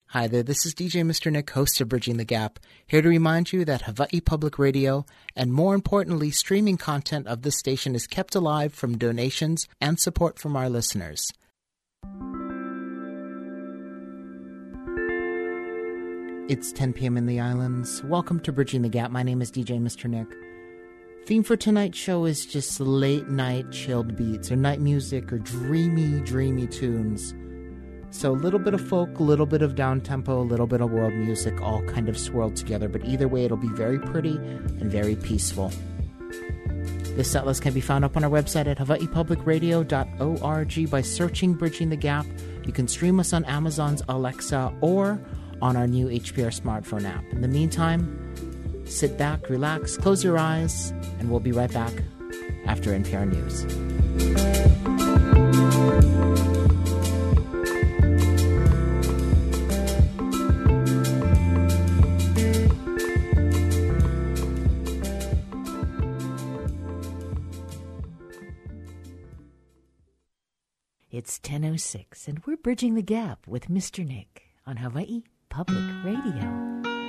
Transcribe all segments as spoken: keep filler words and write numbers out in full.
Hi there, this is D J Mister Nick, host of Bridging the Gap, here to remind you that Hawaii Public Radio, and more importantly, streaming content of this station is kept alive from donations and support from our listeners. It's ten p.m. in the islands. Welcome to Bridging the Gap. My name is D J Mister Nick. Theme for tonight's show is just late night chilled beats or night music or dreamy, dreamy tunes. So a little bit of folk, a little bit of down-tempo, a little bit of world music, all kind of swirled together. But either way, it'll be very pretty and very peaceful. This setlist can be found up on our website at hawaii public radio dot org by searching Bridging the Gap. You can stream us on Amazon's Alexa or on our new H P R smartphone app. In the meantime, sit back, relax, close your eyes, and we'll be right back after N P R News. It's ten oh six, and we're Bridging the Gap with Mister Nick on Hawaii Public Radio.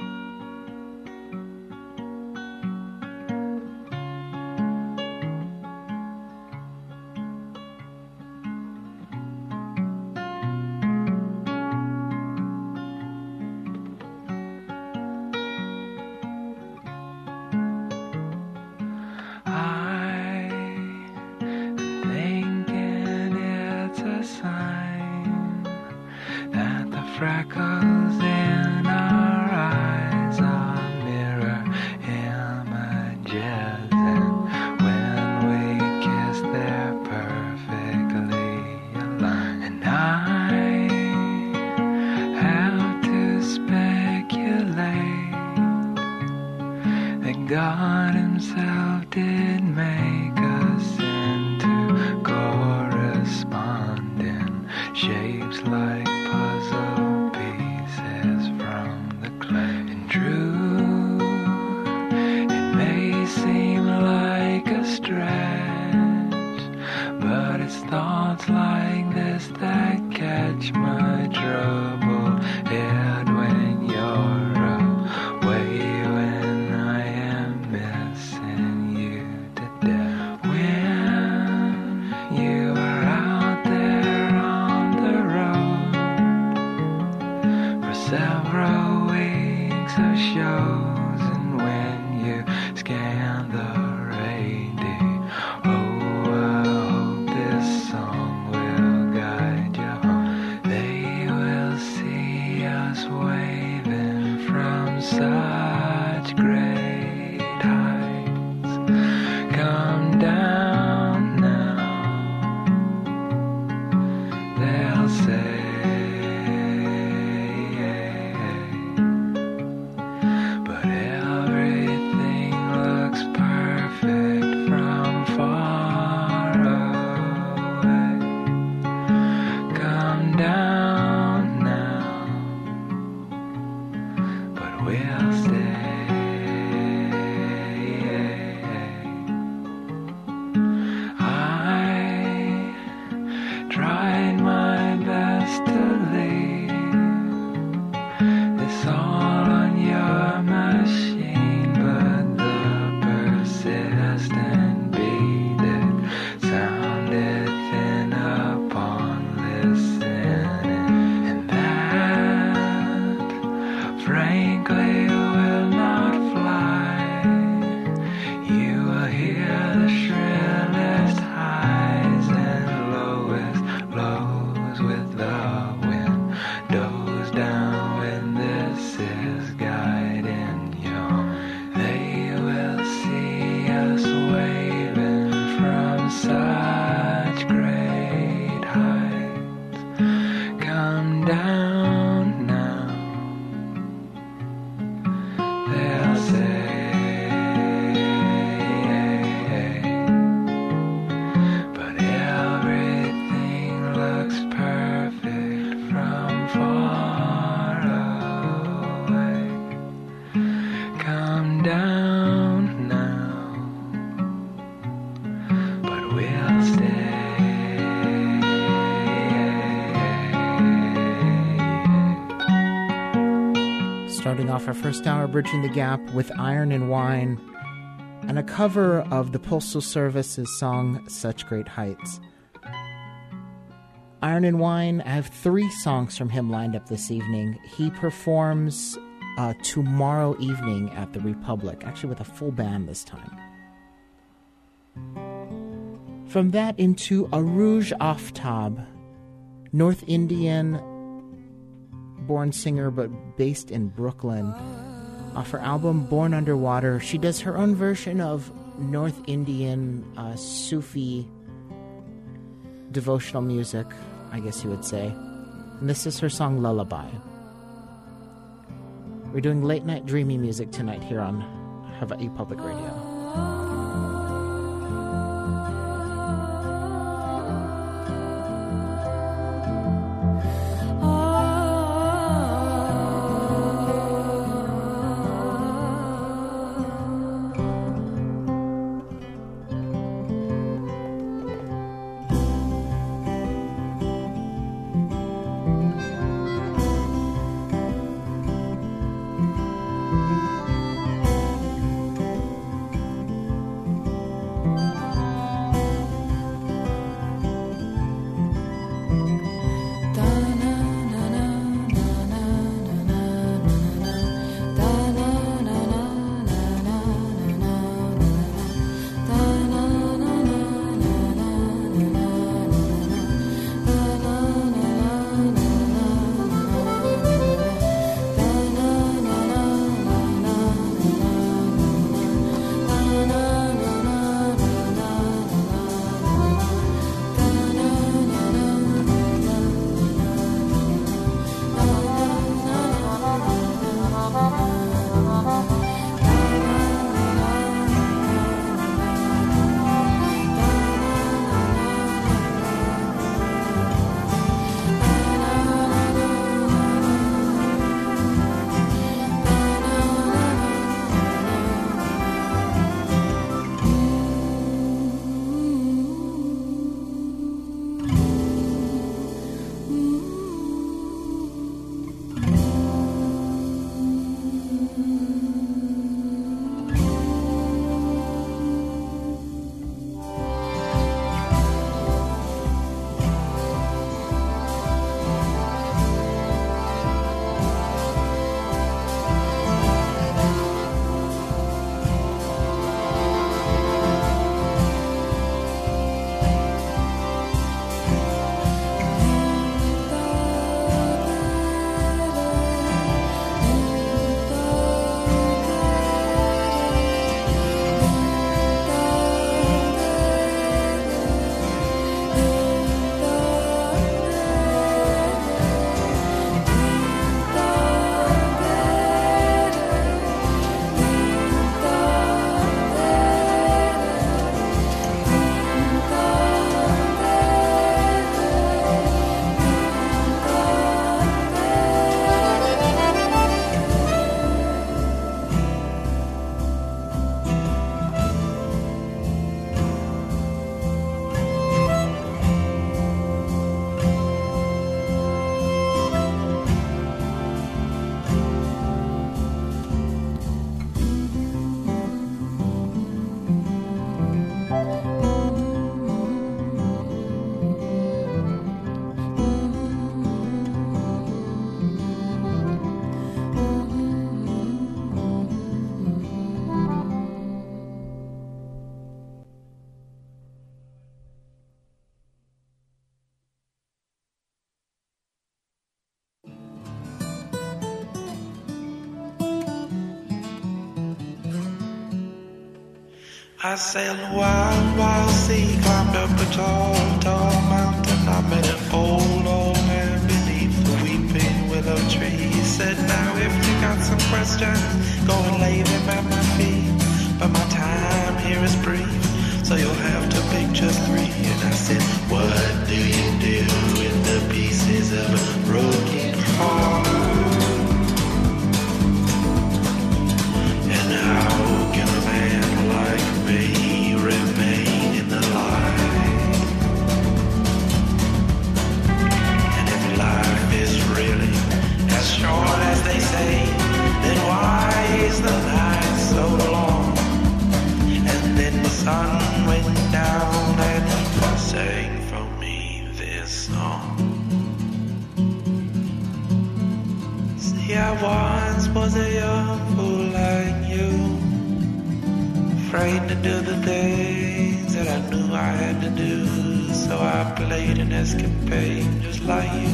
Freckles in our eyes are mirror images, and when we kiss they're perfectly aligned. And I have to speculate that God himself did make us into corresponding shapes like puzzle. Thoughts like this that catch my troubled head when you're away, when I am missing you to death. When you are out there on the road for several weeks of shows, and when you scan the such great heights, come down now, they'll say, but everything looks perfect from far away. Come down now, we'll stay. Starting off our first hour, Bridging the Gap with Iron and Wine, and a cover of the Postal Service's song, Such Great Heights. Iron and Wine, I have three songs from him lined up this evening. He performs uh, tomorrow evening at the Republic, actually with a full band this time. From that into Arooj Aftab, North Indian born singer but based in Brooklyn. Off her album Born Underwater, she does her own version of North Indian uh, Sufi devotional music, I guess you would say. And this is her song Lullaby. We're doing late night dreamy music tonight here on Hawaii Public Radio. I sailed a wild, wild sea, climbed up a tall, tall mountain. I met an old, old man beneath the weeping willow tree. He said, now if you got some questions, go and lay them at my feet. But my time here is brief, so you'll have to pick just three. And I said, what do you do with the pieces of a broken heart? And how can a man like me remain in the light? And if life is really as short as they say, Yeah, I once was a young fool like you, afraid to do the things that I knew I had to do. So I played an escapade just like you.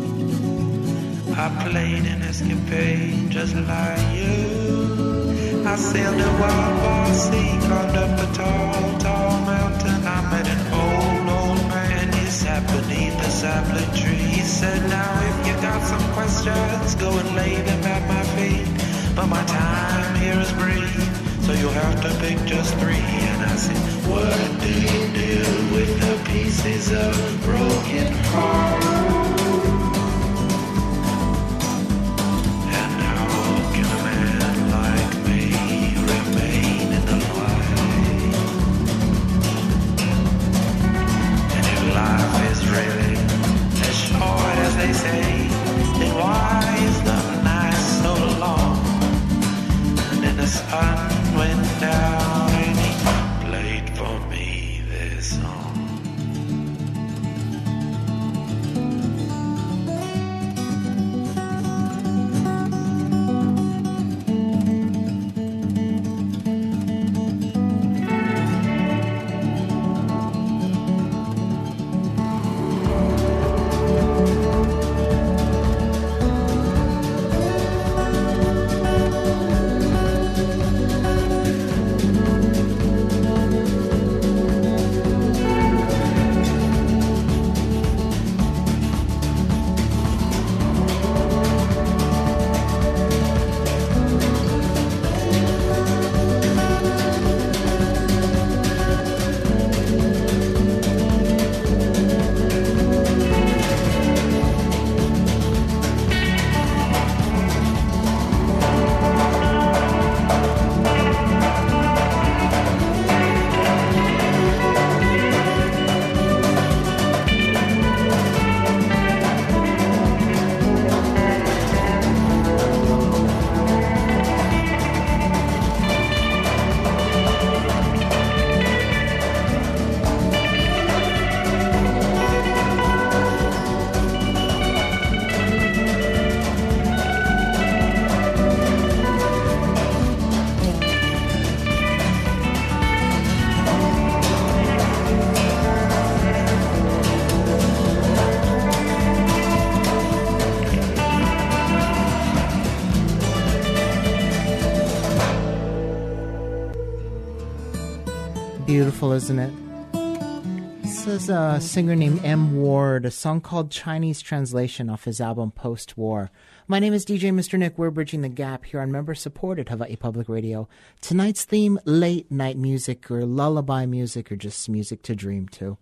I played an escapade just like you. I sailed a wild, wild sea, climbed up a tall, tall mountain. I met an old, old man. He sat beneath a sapling tree. He said, now if you got some questions, go and lay them at my feet. But my time here is brief, so you'll have to pick just three. And I said, what do you do with the pieces of broken heart? And how can a man like me remain in the light? And if life is really as short as they say, then why is the night so long? And then the sun went down and he played for me this song. Beautiful, isn't it? This is a singer named M. Ward, a song called Chinese Translation off his album Post-War. My name is D J Mister Nick. We're bridging the gap here on member-supported Hawaii Public Radio. Tonight's theme, late night music or lullaby music or just music to dream to.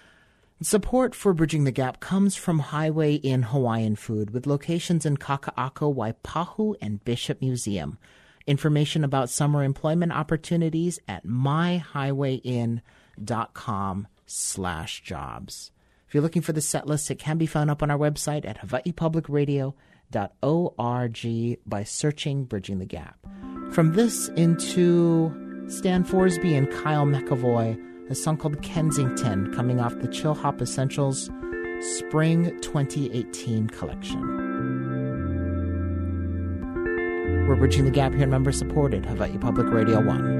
Support for Bridging the Gap comes from Highway Inn Hawaiian Food with locations in Kaka'ako, Waipahu, and Bishop Museum. Information about summer employment opportunities at myhighwayinn.com slash jobs. If you're looking for the set list, it can be found up on our website at hawaii public radio dot org by searching Bridging the Gap. From this into Stan Forsby and Kyle McAvoy, a song called Kensington, coming off the Chill Hop Essentials Spring twenty eighteen collection. We're bridging the gap here in member-supported Hawaii Public Radio one.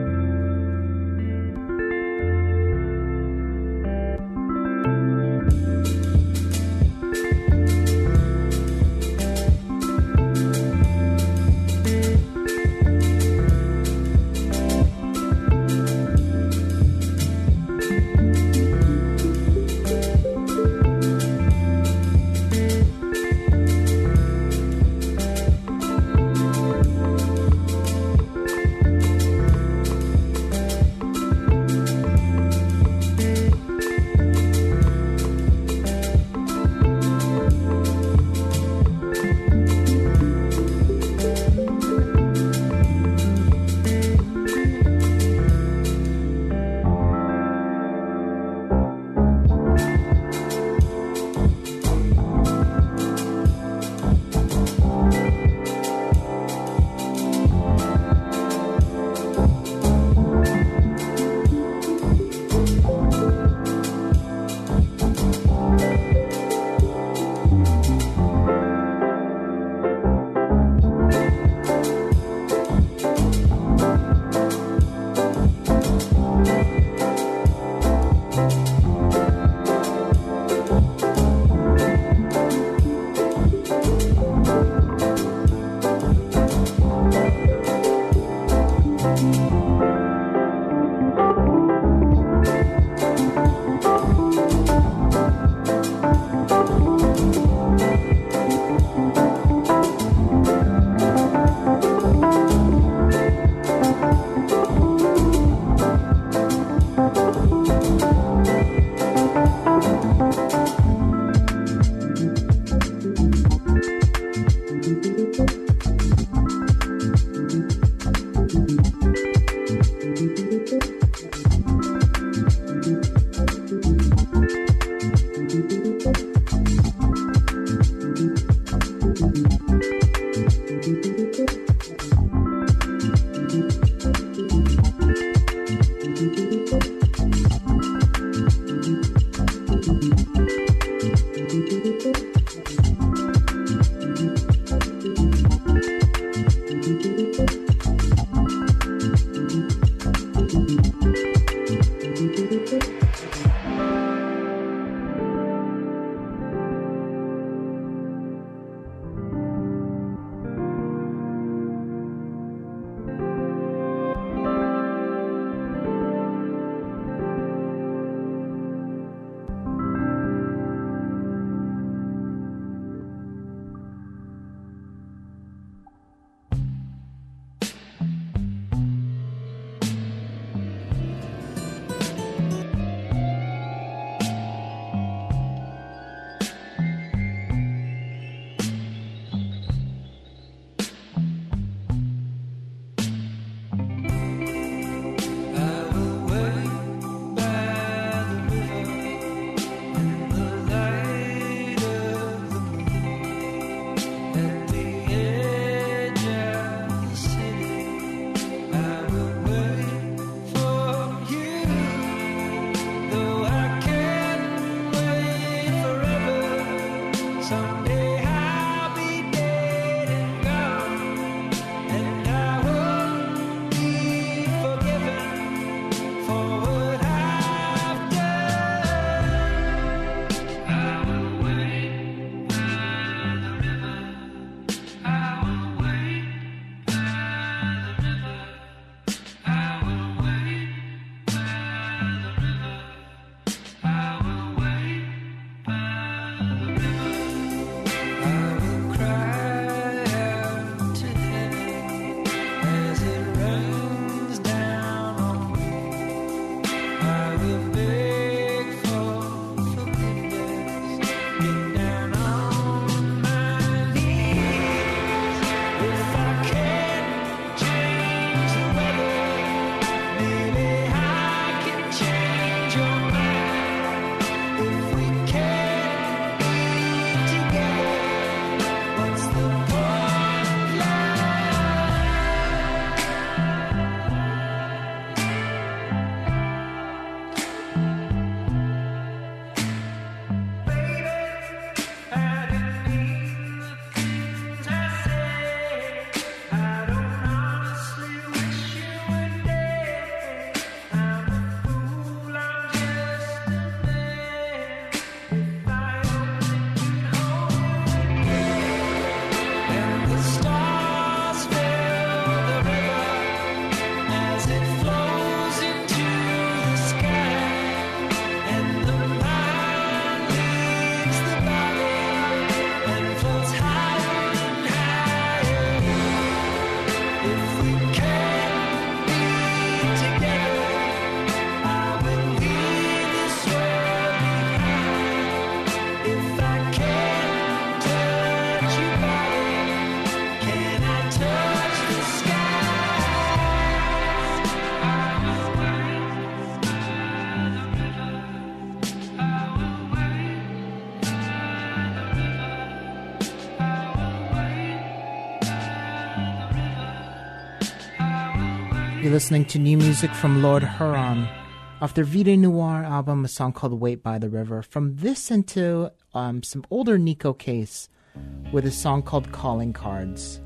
You're listening to new music from Lord Huron off their Vida Noir album, a song called Wait by the River. From this into um, some older Nico Case with a song called Calling Cards.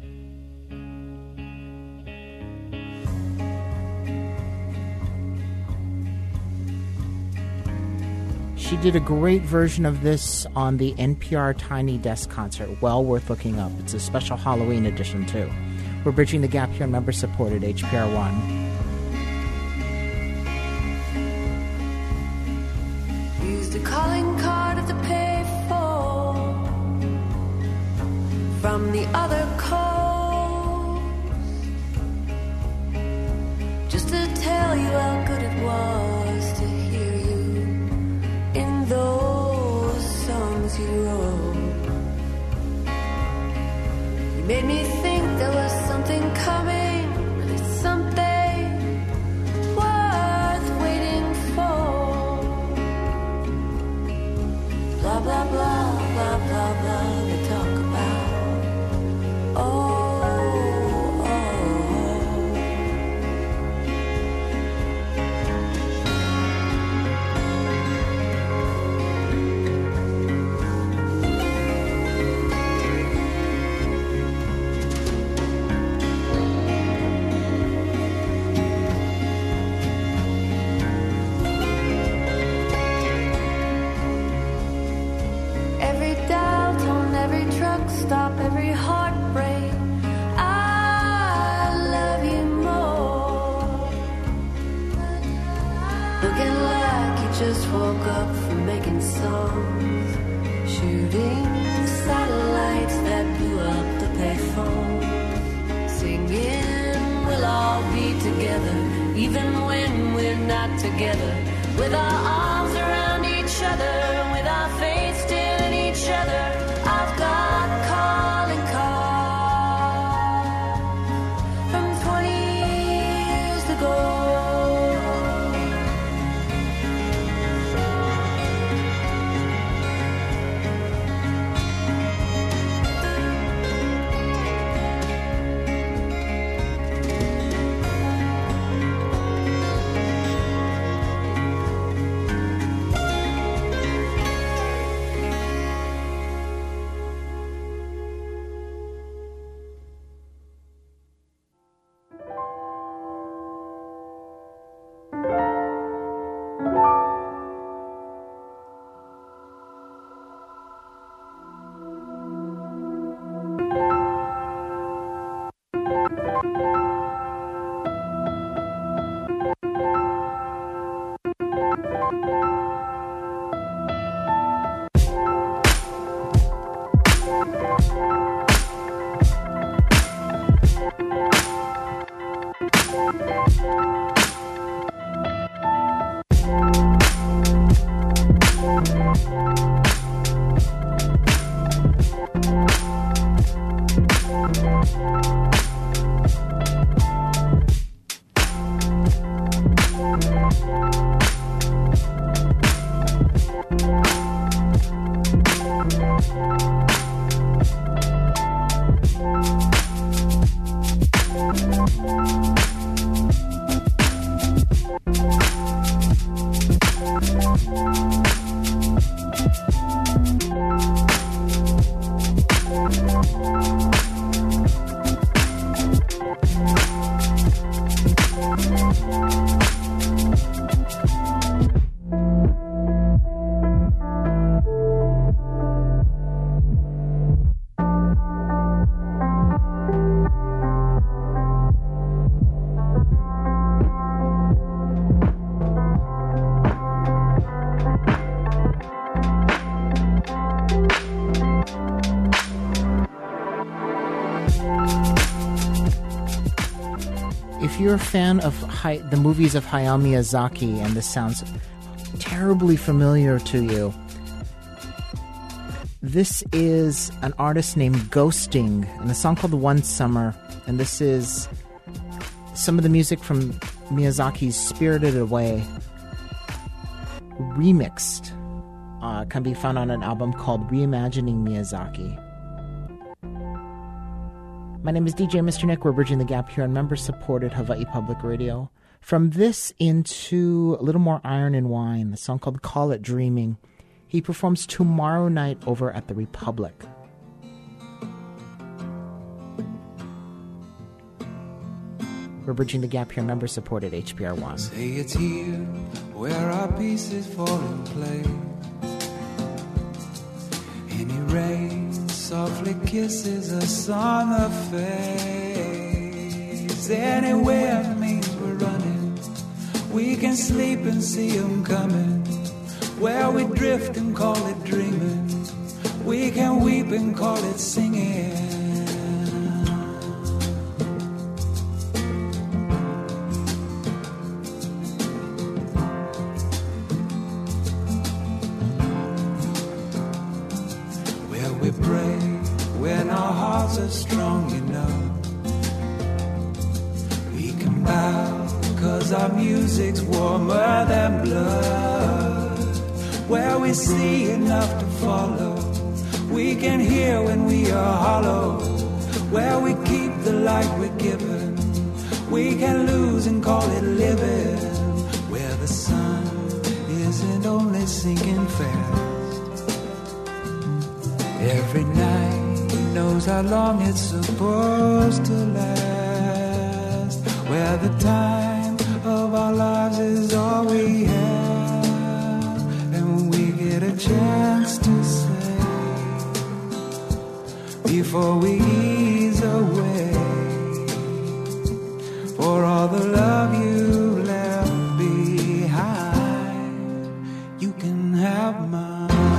She did a great version of this on the N P R Tiny Desk concert. Well worth looking up. It's a special Halloween edition, too. We're bridging the gap here on member-supported H P R one. Use the calling card of the payphone from the other coast, just to tell you how good it was to hear you in those songs you wrote. You made me think there was something coming, really something worth waiting for. Blah, blah, blah, blah, blah, blah, they talk about. Oh, oh, oh. Stop every heartbreak. I love you more. Looking like you just woke up from making songs, shooting satellites that blew up the payphone, singing we'll all be together even when we're not together, with our arms around each other, with our faith still in each other. I've got calling cards from twenty years ago. If you're a fan of Hay- the movies of Hayao Miyazaki, and this sounds terribly familiar to you, this is an artist named Ghosting, and a song called One Summer, and this is some of the music from Miyazaki's Spirited Away, remixed. Uh, can be found on an album called Reimagining Miyazaki. My name is D J Mister Nick. We're bridging the gap here on member-supported Hawaii Public Radio. From this into a little more Iron and Wine, a song called Call It Dreaming. He performs tomorrow night over at the Republic. We're bridging the gap here, member-supported H P R one. Say it's here where our pieces fall in place. Any rain softly kisses us on the face. Anywhere means we're running. We can sleep and see them coming. Where we drift and call it dreaming. We can weep and call it singing. Where we pray when our hearts are strong enough. We can bow cause our music's warmer than blood. Where we see enough to follow. We can hear when we are hollow. Where we keep the light we're given. We can lose and call it living. Where the sun isn't only sinking fast. Every night knows how long it's supposed to last. Where the time of our lives is all we have. And we get a chance to say before we ease away, for all the love you left behind, you can have mine.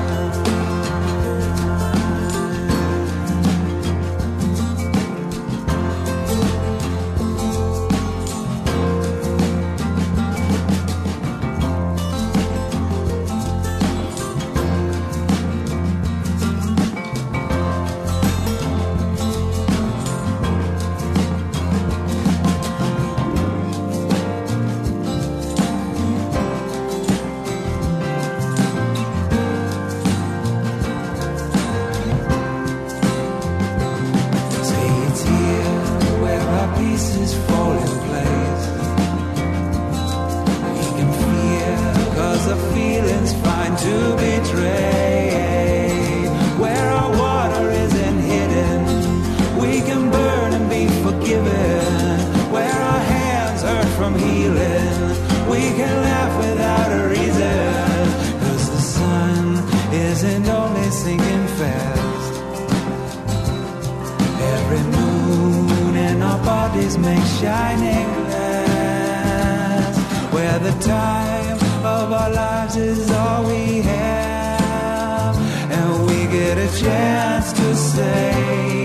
Make shining glass, where the time of our lives is all we have, and we get a chance to say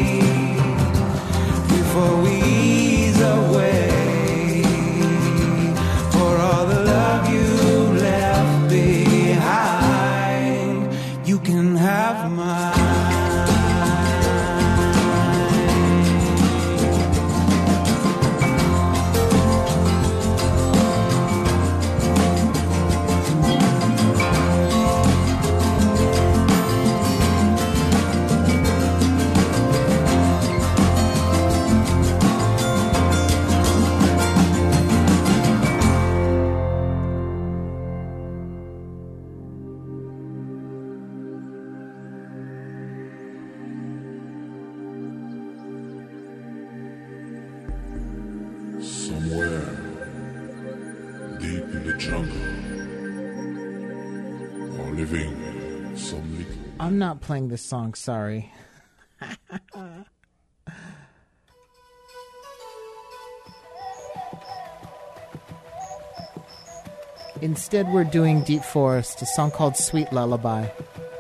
before we ease away, for all the love you left behind, you can have mine. I'm not playing this song, sorry. Instead, we're doing Deep Forest, a song called Sweet Lullaby.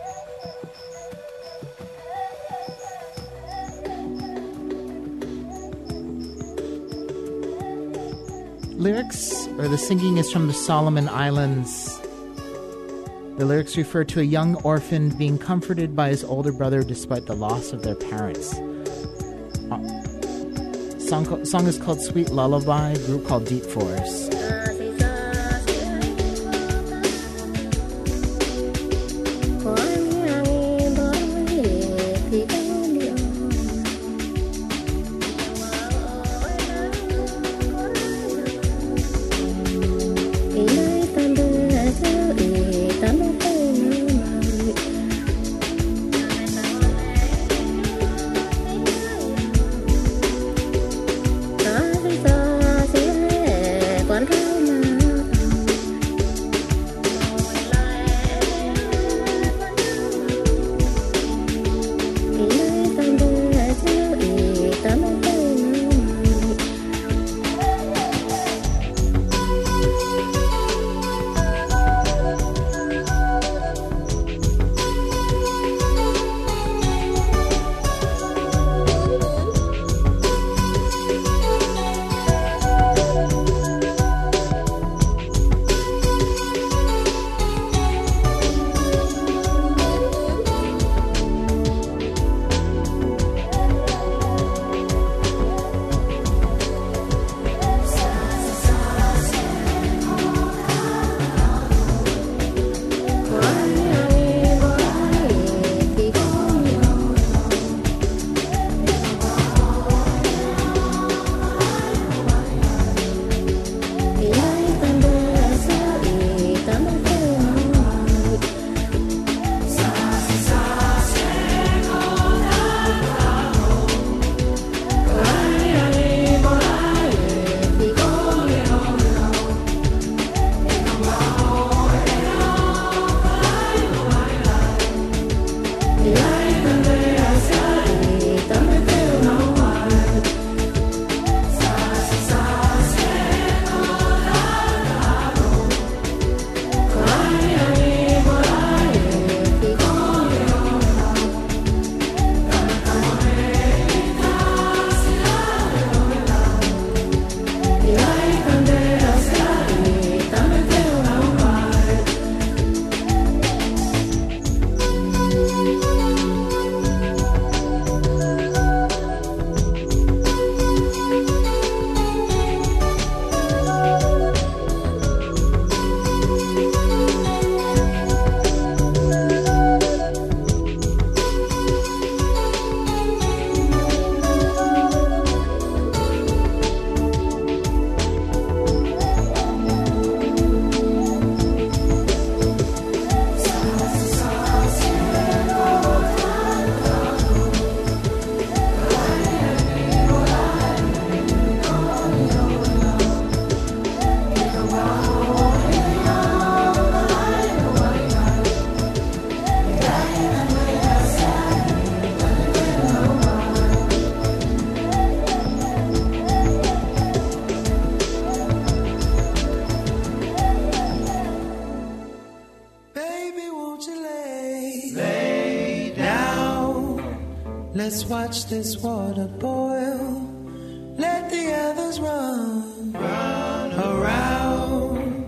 Lyrics, or the singing, is from the Solomon Islands. The lyrics refer to a young orphan being comforted by his older brother despite the loss of their parents. Uh, song, song is called Sweet Lullaby, group called Deep Forest. Let's watch this water boil. Let the others run, run around.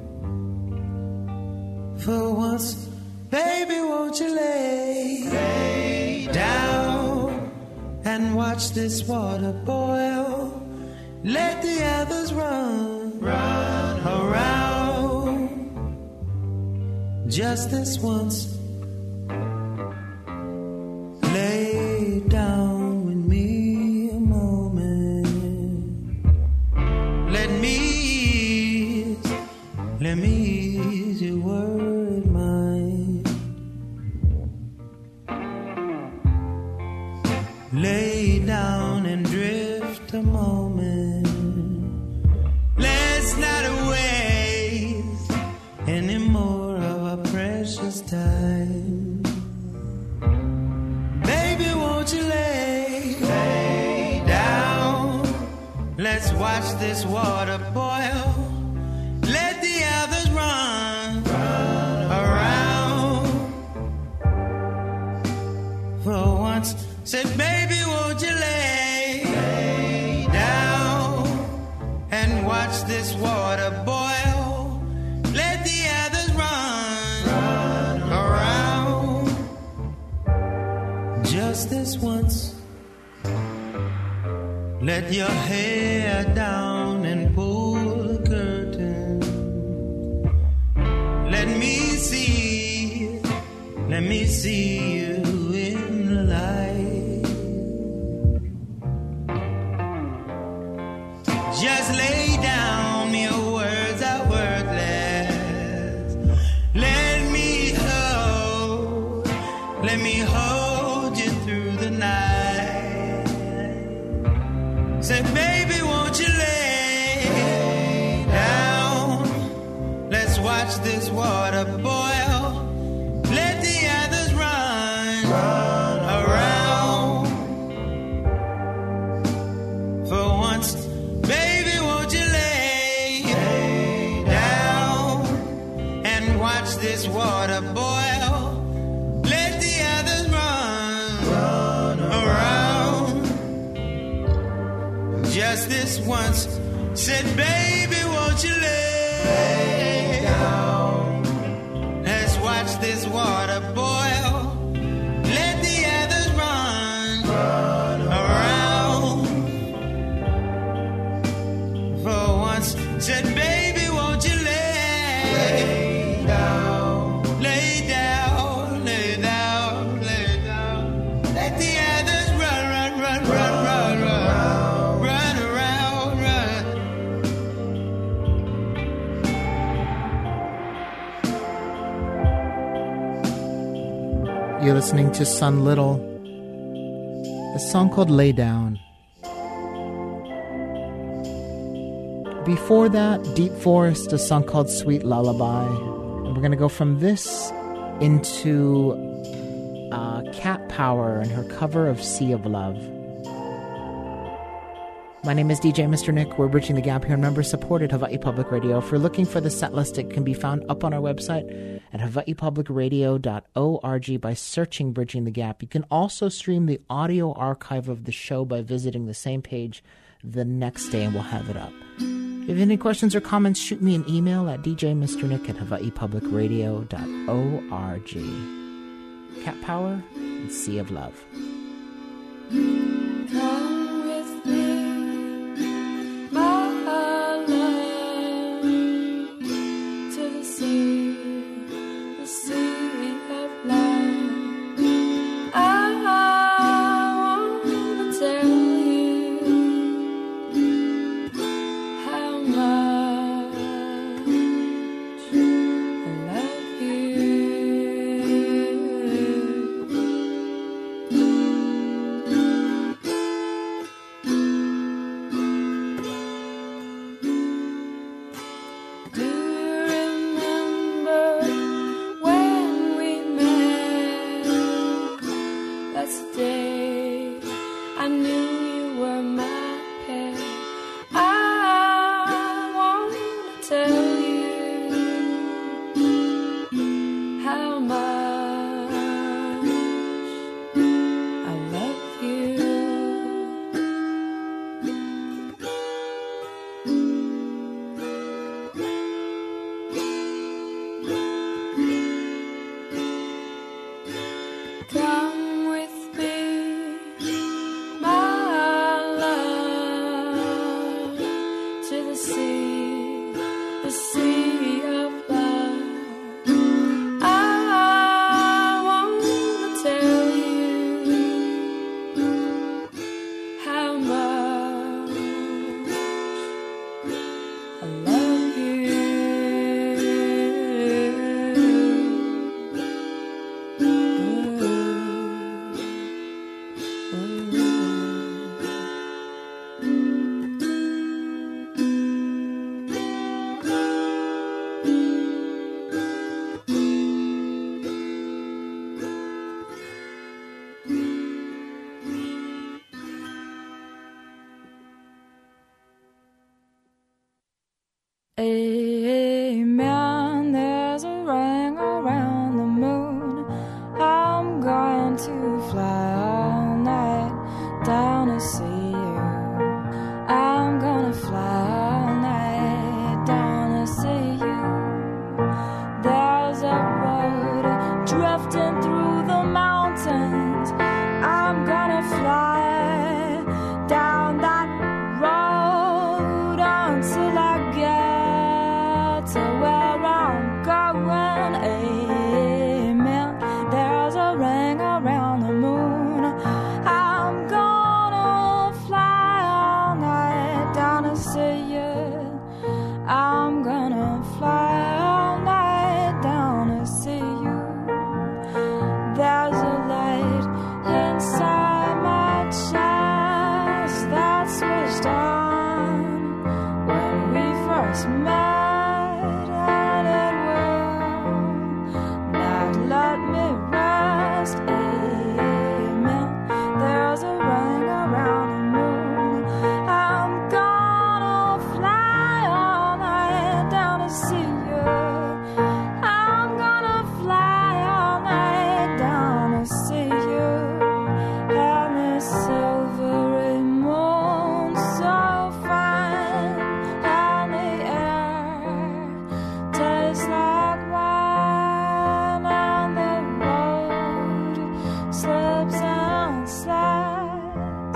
For once, baby, won't you lay, lay down and watch this water boil. Let the others run, run around. Just this once. Lay down with me a moment. Let me ease, let me ease your word mind. Lay down and drift a moment. Let's not waste any more of our precious time. Lay down. Let's watch this water boil. Let the others run, run around. For once, said, baby, won't you lay, lay down and watch this water boil. Let the others run, run around. Just this once. Let your hair down and pull the curtain. Let me see, let me see you in the light. Just lay down, your words are worthless. Let me hold, let me hold you through the night. Say, baby, won't you lay down? Let's watch this water boil. Let the others run, run around. For once, baby, won't you lay, lay down and watch this water boil. Let the others run, run around. Just this once, said, baby, won't you lay down? Let's watch this water boil. Let the others run, run around. For once, said, baby, won't you lay, lay down? Lay down, lay down, lay down. Let the others run, run, run, run, run, run. You're listening to Sun Little, a song called Lay Down. Before that, Deep Forest, a song called Sweet Lullaby. And we're going to go from this into uh, Cat Power and her cover of Sea of Love. My name is D J Mister Nick. We're bridging the gap here in member-supported Hawaii Public Radio. If you're looking for the set list, it can be found up on our website at hawaii public radio dot org by searching Bridging the Gap. You can also stream the audio archive of the show by visiting the same page the next day, and we'll have it up. If you have any questions or comments, shoot me an email at d j mister nick at hawaii public radio dot org. Cat Power and Sea of Love. Come with me. My love, to the sea, the sea of love. I want to tell you how much I love you. Amen. There's a ring around the moon. I'm going to fly all night down to see you. I'm gonna fly all night down to see you. There's a road drifting through the mountains. I'm gonna fly down that road until I get to where I'm going. Amen. There's a ring around the moon. I'm gonna fly all night down to see you. I'm gonna fly all night down to see you. There's a light inside my chest that switched on when we first met, and it will not let me rest. Amen. There's a ring around the moon. I'm gonna fly all night down to see you. I'm gonna fly all night down to see you. And this silvery moon so fine, and the air tastes like wine, and the road slips and slides.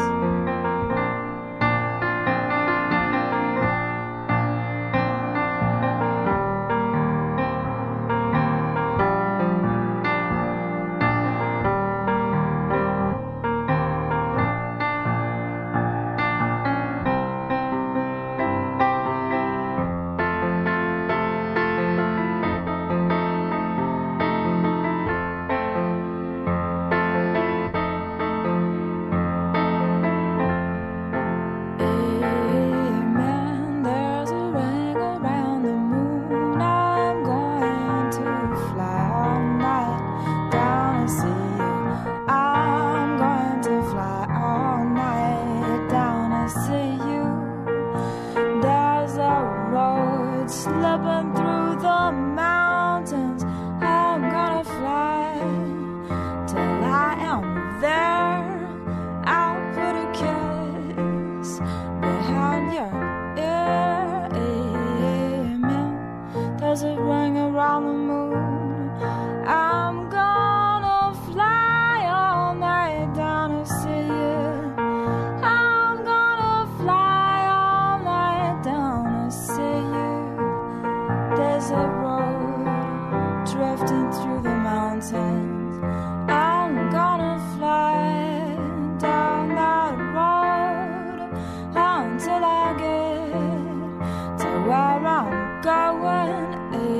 Amen. There's a ring around the moon. I'm going to fly all night down to see you. I'm going to fly all night down to see you. There's a road slipping through the mountains. I'm gonna fly till I am there. I'll put a kiss behind your ear. Amen. There's a ring around the moon. I'm gonna fly all night down to see you. I'm gonna fly all night down to see you. There's a road drifting through the mountains. I'm gonna fly down that road until I get to where I'm going.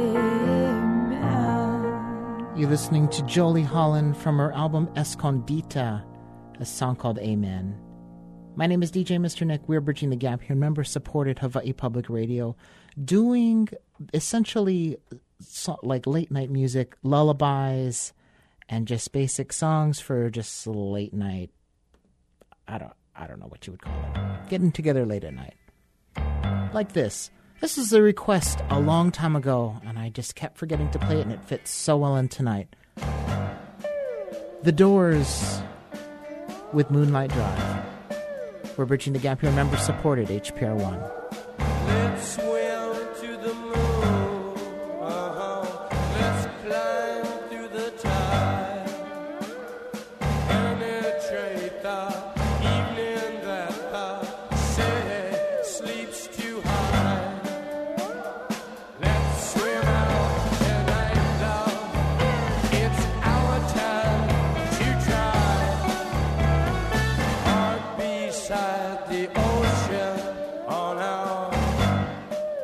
Amen. You're listening to Jolie Holland from her album Escondita, a song called Amen. My name is D J Mister Nick. We're Bridging the Gap here, member-supported Hawaii Public Radio, doing essentially so, like late-night music, lullabies, and just basic songs for just late night. I don't, I don't know what you would call it. Getting together late at night, like this. This is a request a long time ago, and I just kept forgetting to play it, and it fits so well in tonight. The Doors with Moonlight Drive. We're Bridging the Gap here, member supported H P R one. Let's swim to the moon. Uh-huh. Let's climb through the tide. Penetrate the evening that the city sleeps too high. Let's swim out tonight, love. It's our time to try. Heart beside the ocean on our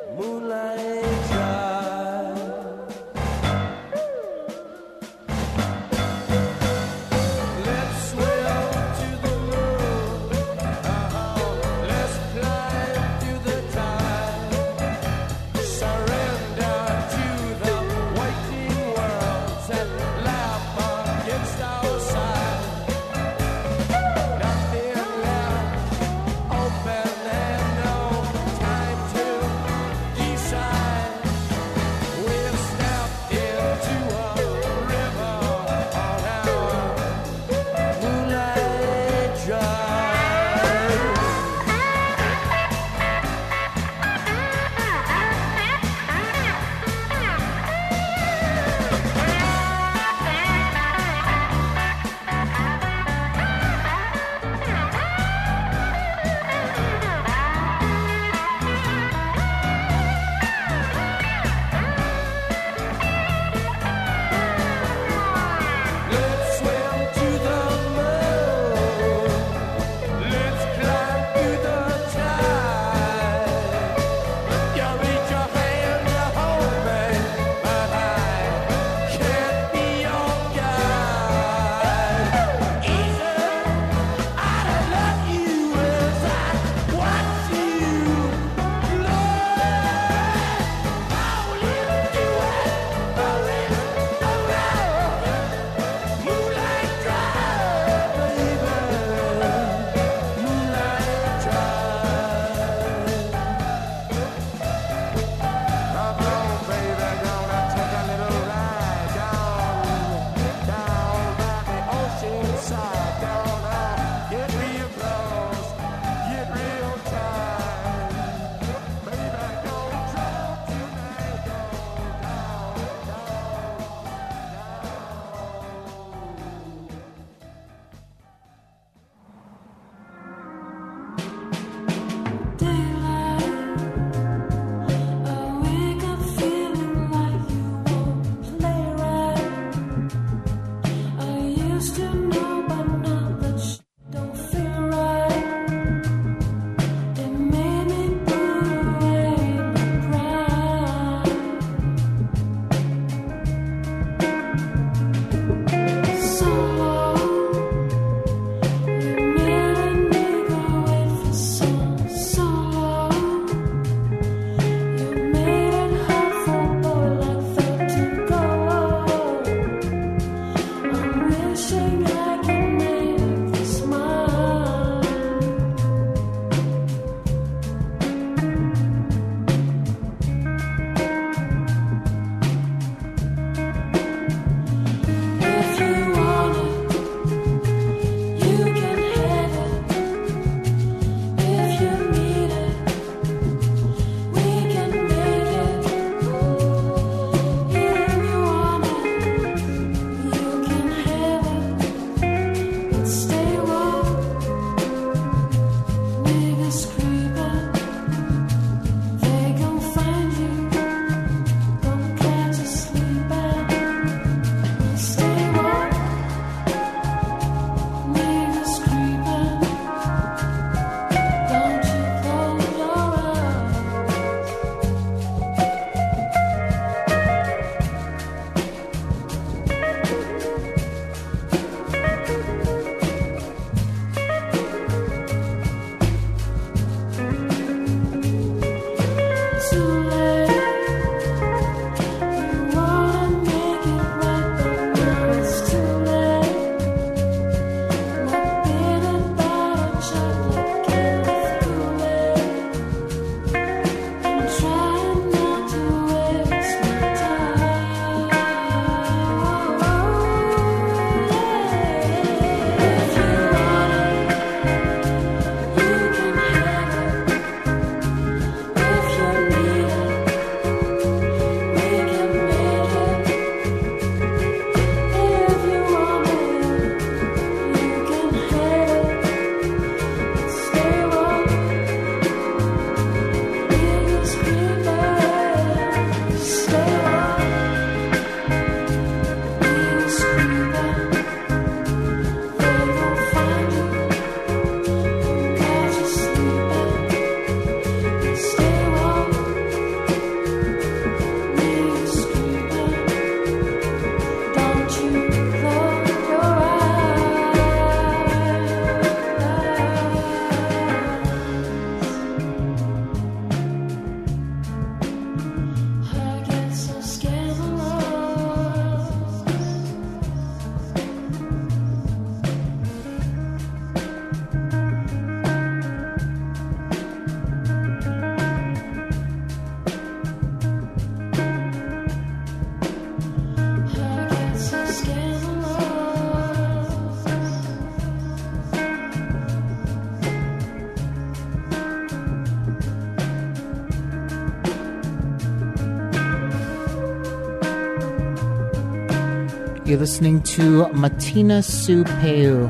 You're listening to Matina Supeu,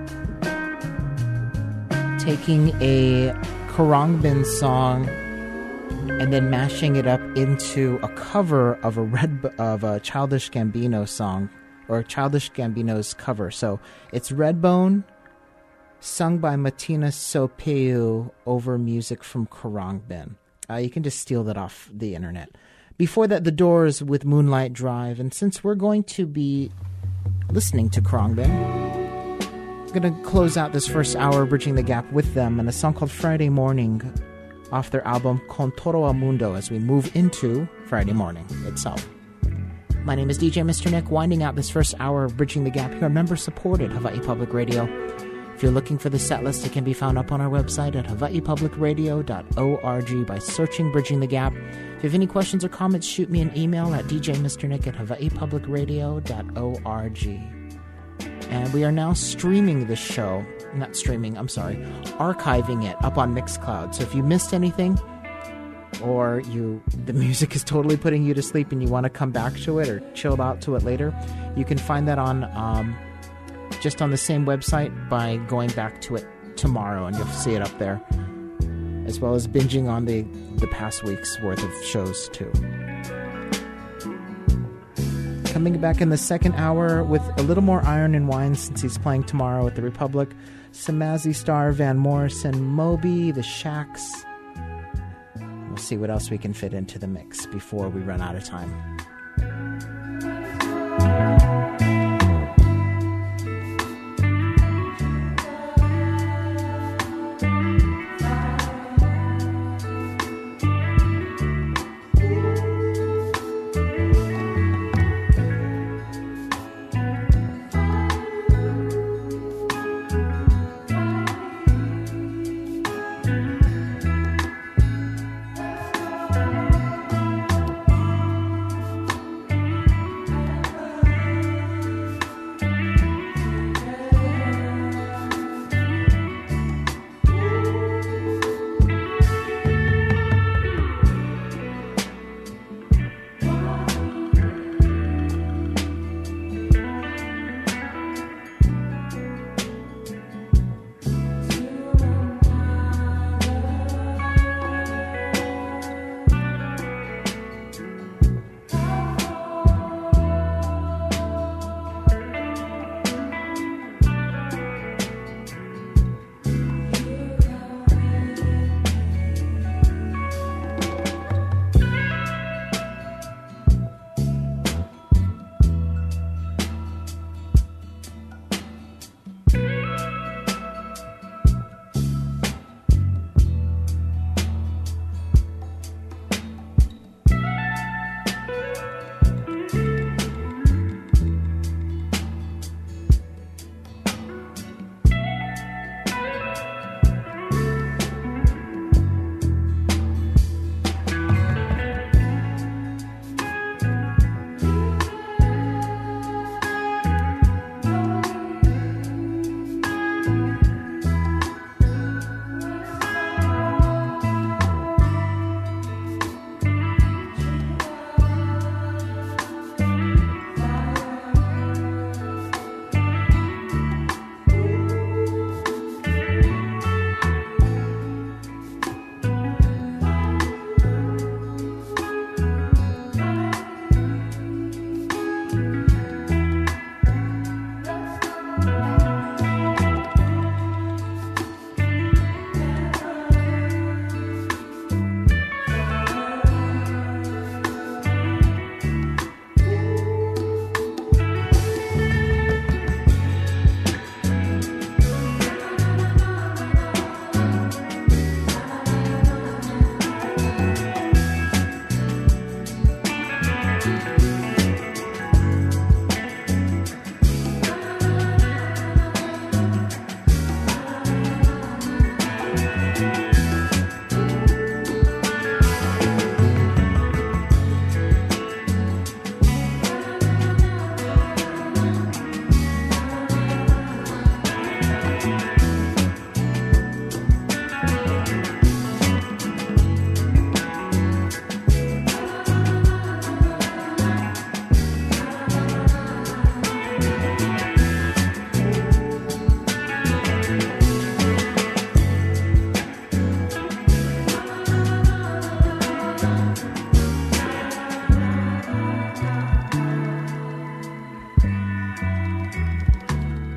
taking a Khruangbin song and then mashing it up into a cover of a red of a Childish Gambino song, or Childish Gambino's cover. So it's Redbone, sung by Matina Supeu over music from Khruangbin. Uh, you can just steal that off the internet. Before that, The Doors with Moonlight Drive. And since we're going to be listening to Khruangbin, I'm going to close out this first hour bridging the gap with them and a song called Friday Morning off their album Con Todo El Mundo as we move into Friday morning itself. My name is D J Mister Nick, winding out this first hour of Bridging the Gap here on member-supported Hawaii Public Radio. If you're looking for the set list, it can be found up on our website at hawaii public radio dot org by searching Bridging the Gap. If you have any questions or comments, shoot me an email at d j mister nick at hawaii public radio dot org. And we are now streaming this show, not streaming, I'm sorry, archiving it up on Mixcloud. So if you missed anything, or you the music is totally putting you to sleep and you want to come back to it or chill out to it later, you can find that on um, just on the same website by going back to it tomorrow, and you'll see it up there, as well as binging on the, the past week's worth of shows too. Coming back in the second hour with a little more Iron and Wine since he's playing tomorrow at the Republic. Some Mazzy Star, Van Morrison, Moby, The Shacks. We'll see what else we can fit into the mix before we run out of time.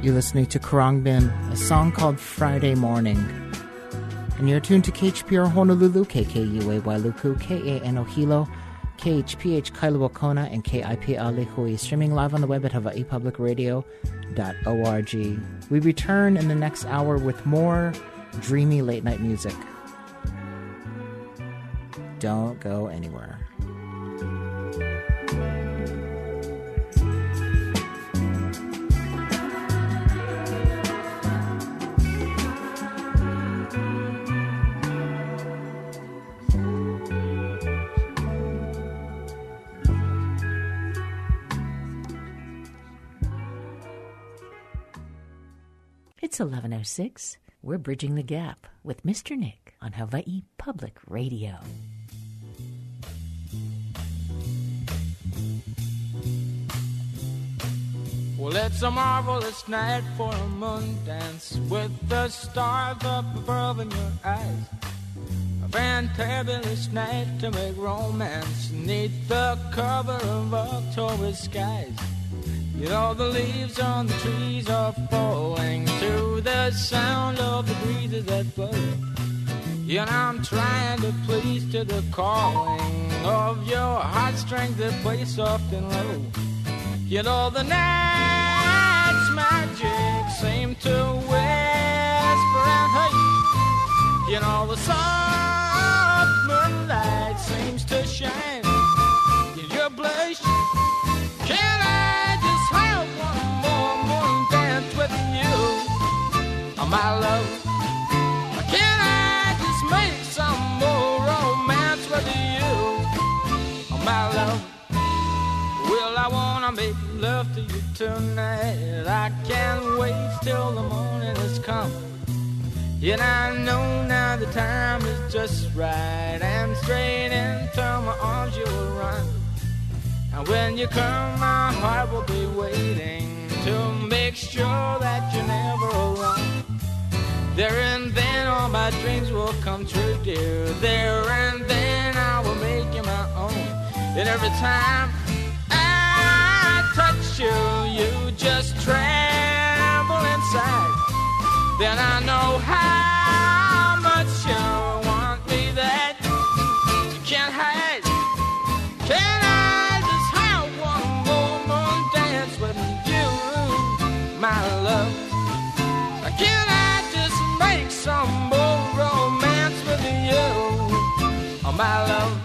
You're listening to Karangbin, a song called Friday Morning. And you're tuned to K H P R Honolulu, K K U A Wailuku, K A N O Hilo, K H P H Kailua Kona, and K I P A Lehui, streaming live on the web at hawaii public radio dot org. We return in the next hour with more dreamy late night music. Don't go anywhere. It's eleven oh six. We're bridging the gap with Mister Nick on Hawaii Public Radio. Well, it's a marvelous night for a moon dance with the stars up above in your eyes. A fantabulous night to make romance neath the cover of October skies. You know the leaves on the trees are falling to the sound of the breezes that blow. You know I'm trying to please to the calling of your heartstrings that play soft and low. You know the night's magic seem to whisper and hush. You know the soft moonlight seems to shine in your blush. Can I just have one more moon dance with you, oh, my love? Can I just make some more romance with you, oh, my love? Well, I wanna make love to you tonight. I can't wait till the morning has come. Yet I know now the time is just right, and straight into my arms you'll run. And when you come, my heart will be waiting to make sure that you're never alone. There and then all my dreams will come true, dear. There and then I will make you my own. And every time I touch you, you just tremble inside. Then I know how much you want me that you can't hide. Can I just have one more moon dance with you, my love? Can I just make some more romance with you, oh, my love?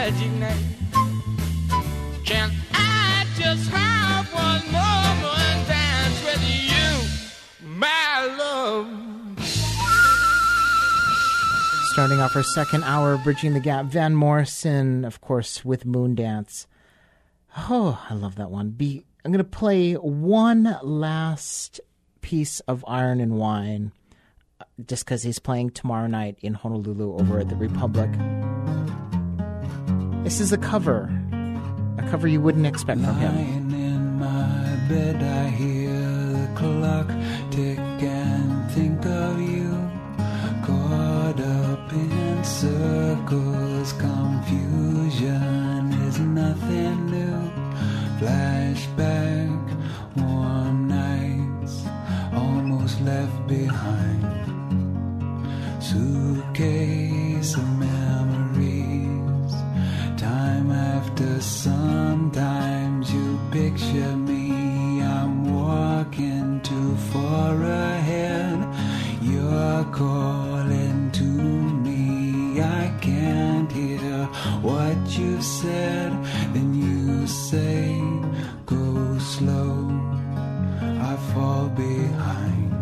magic night. Can I just have one moment dance with you, my love? Starting off our second hour, Bridging the Gap, Van Morrison, of course, with Moondance. Oh, I love that one. Be, I'm going to play one last piece of Iron and Wine, just because he's playing tomorrow night in Honolulu over at the Republic. This is a cover, a cover you wouldn't expect from him. Lying in my bed, I hear the clock tick and think of you. Caught up in circles, confusion is nothing new. Flashback, warm nights, almost left behind. Suitcase of memories, time after sometimes you picture me. I'm walking too far ahead. You're calling to me. I can't hear what you said. Then you say, go slow. I fall behind.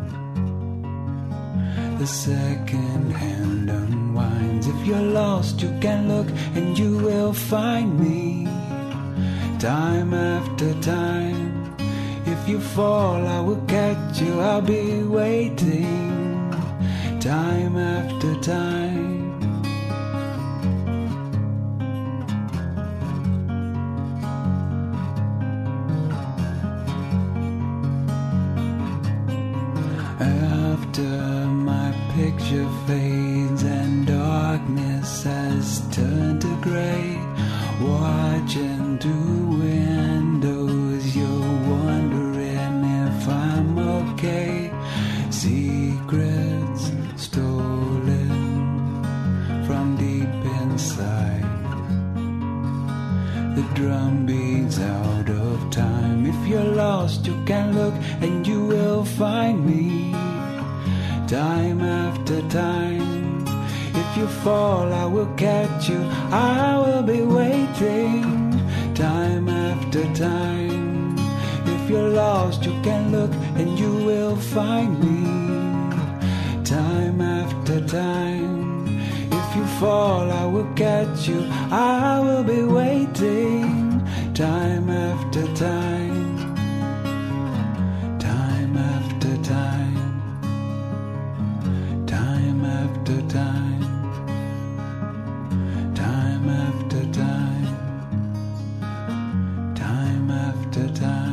The second hand unwinds. If you're lost, you can look and you will find me. Time after time. If you fall, I will catch you. I'll be waiting. Time after time. After my picture fades and darkness has turned to gray, watching through windows, you're wondering if I'm okay. Secrets stolen from deep inside. The drum beats out of time. If you're lost, you can look and you will find me. Time after time. If you fall, I will catch you. I will be waiting. Time after time. If you're lost, you can look and you will find me. Time after time. If you fall, I will catch you. I will be waiting. Time after time. Time after time. Time after time. Time after time. Time after time.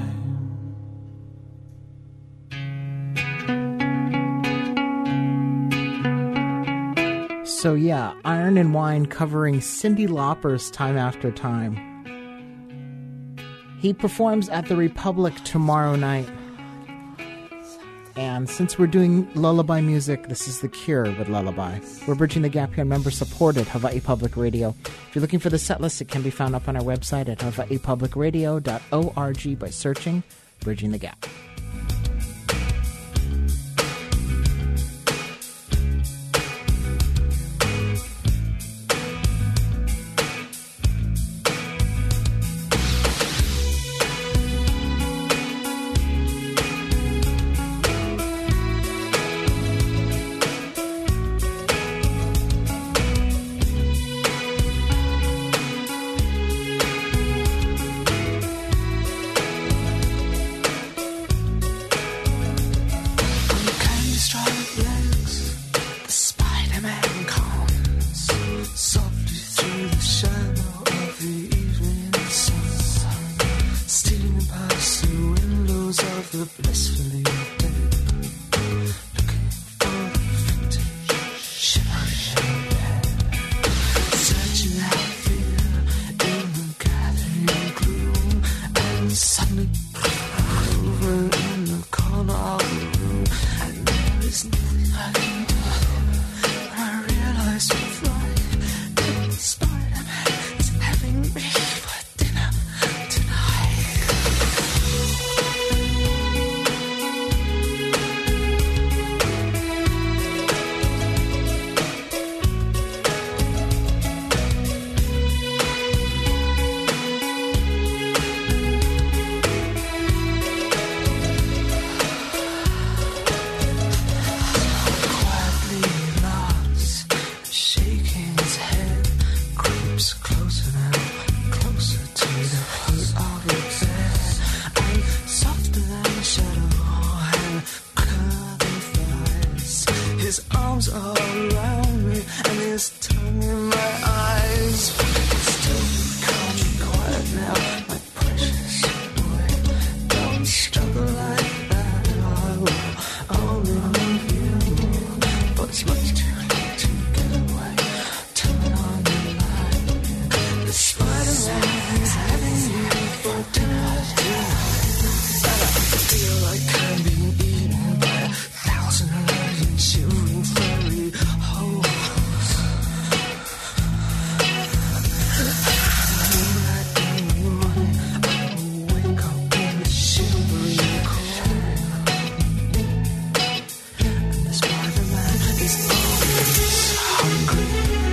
So yeah, Iron and Wine covering Cyndi Lauper's Time After Time. He performs at the Republic tomorrow night. And since we're doing lullaby music, this is The Cure with Lullaby. We're bridging the gap here on member-supported Hawaii Public Radio. If you're looking for the set list, it can be found up on our website at hawaii public radio dot org by searching Bridging the Gap. all around me, and his tongue in my eyes. Still calm and quiet now, my precious boy. Don't struggle like that. I will only leave you, but it's much too late to get away. Turn on the light. The Spider-Man is having you for dinner tonight. And I feel like I'm being eaten by a thousand legends, shivering fairy holes. Moonlight in the morning, I will wake up in the shivering cold. And the Spider-Man is always hungry.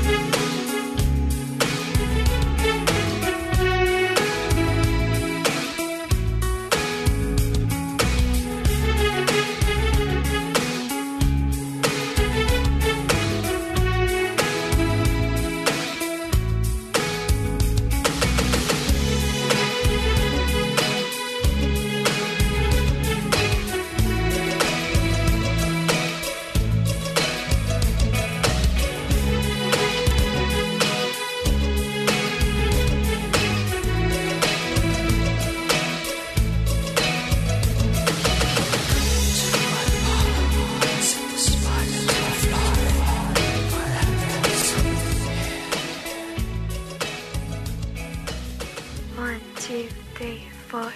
One, two, three, four.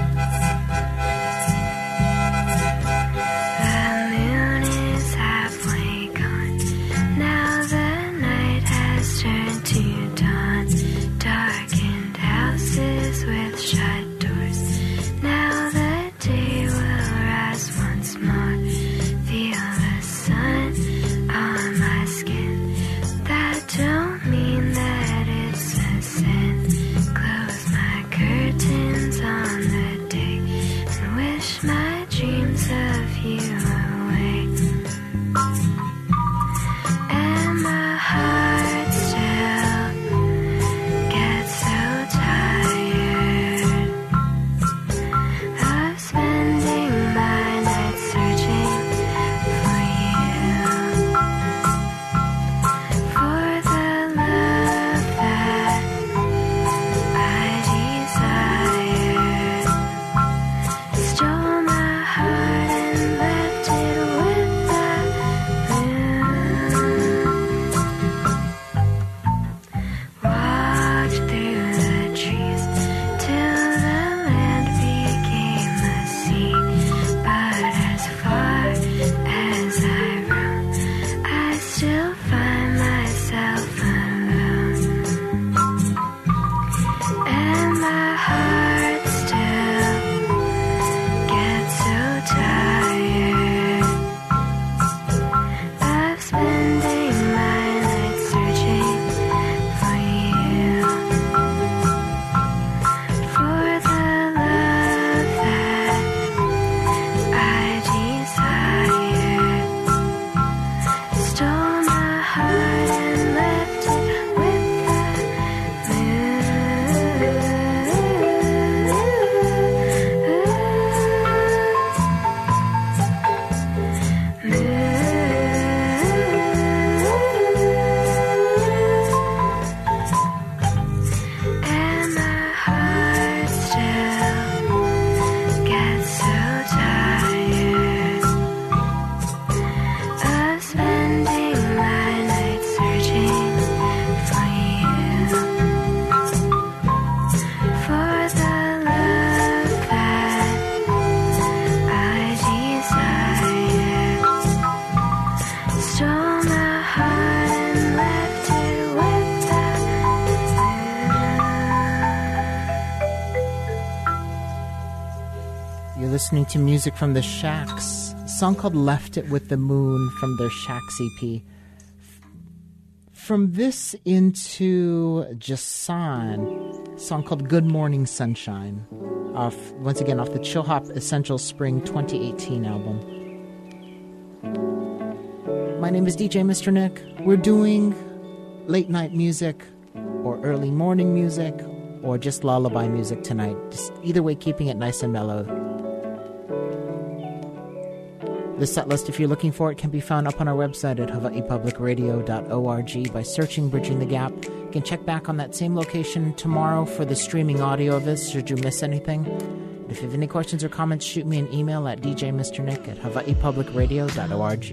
The moon is halfway gone. Now the night has turned to dawn. Darkened houses with shut doors. Now the day will rise once more. Feel the sun on my skin. That don't mean that it's a sin. Close my curtains on the day and wish my dreams of you away. And my heart still gets so tired of spending my nights searching for you, for the love that I desired. Stole my heart and left it with the moon. Walked through the trees till the land became the sea. But as far as I roam, I still find myself alone. And my heart still gets so tired of spending my nights searching for you, for the love that I desired. Stole my heart and left it with the And my heart still gets so tired of spending my nights searching for you, for the love that I desired. Stole my heart and left it with the You're listening to music from the Shacks, a song called Left It With the Moon from their Shacks E P. From this into Jason, a song called Good Morning Sunshine, off once again off the Chill Hop Essential Spring twenty eighteen album. My name is D J Mister Nick. We're doing late night music or early morning music or just lullaby music tonight. Just either way, keeping it nice and mellow. This set list, if you're looking for it, can be found up on our website at hawaii public radio dot org by searching Bridging the Gap. You can check back on that same location tomorrow for the streaming audio of this, should you miss anything. And if you have any questions or comments, shoot me an email at d j mister nick at hawaii public radio dot org.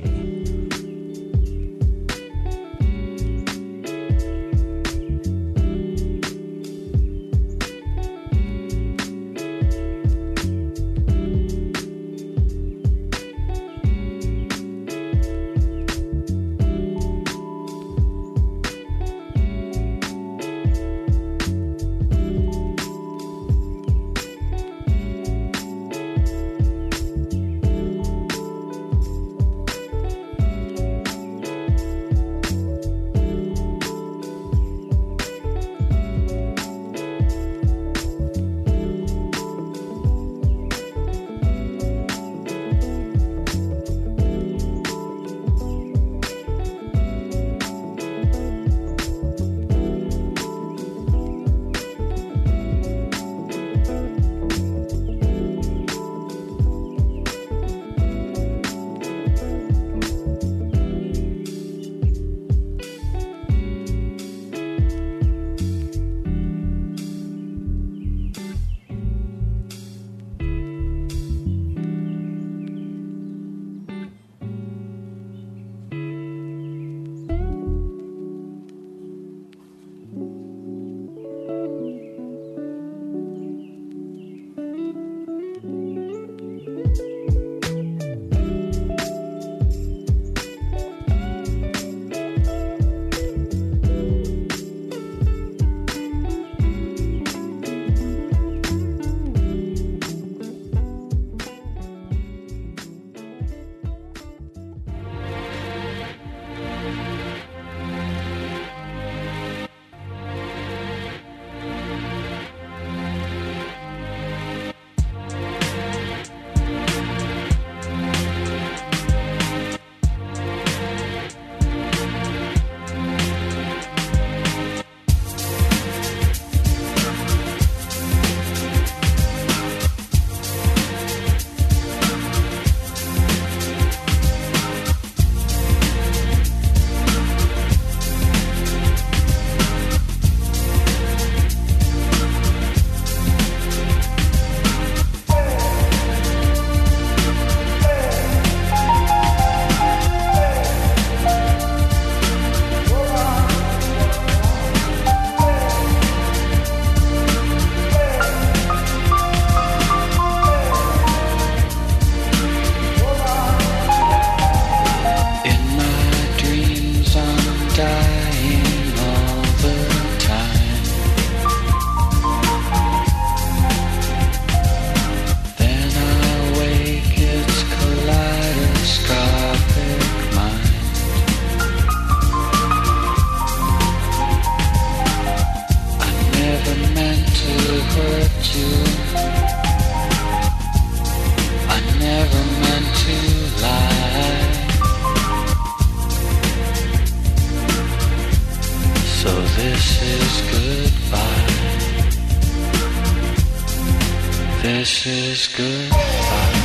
This is goodbye.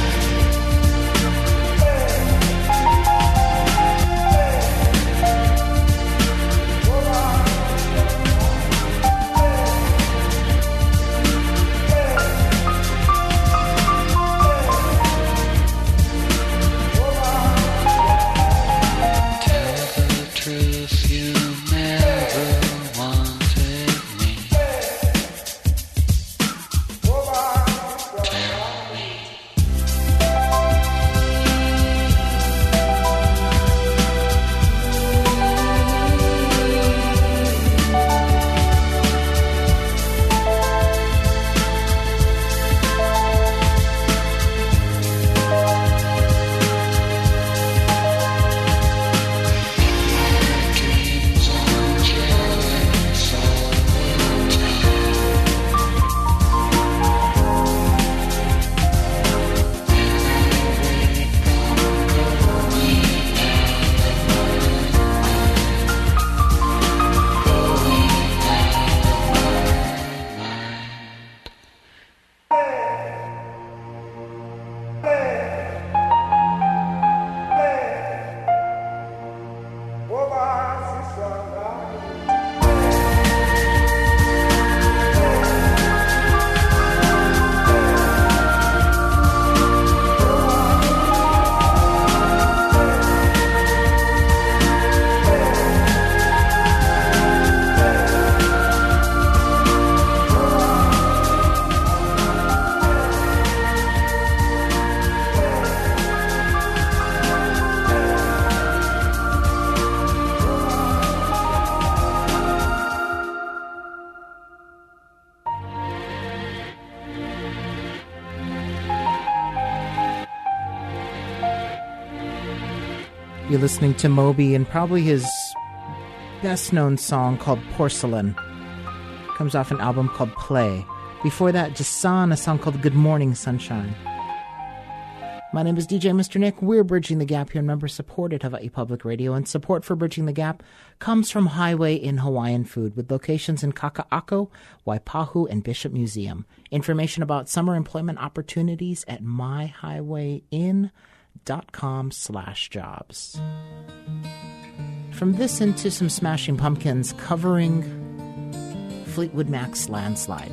You're listening to Moby and probably his best-known song called Porcelain. Comes off an album called Play. Before that, Jason, a song called Good Morning Sunshine. My name is D J Mister Nick. We're Bridging the Gap here, member-supported Hawaii Public Radio, and support for Bridging the Gap comes from Highway Inn Hawaiian Food, with locations in Kaka'ako, Waipahu, and Bishop Museum. Information about summer employment opportunities at my highway inn dot com slash jobs. From this into some Smashing Pumpkins covering Fleetwood Mac's Landslide.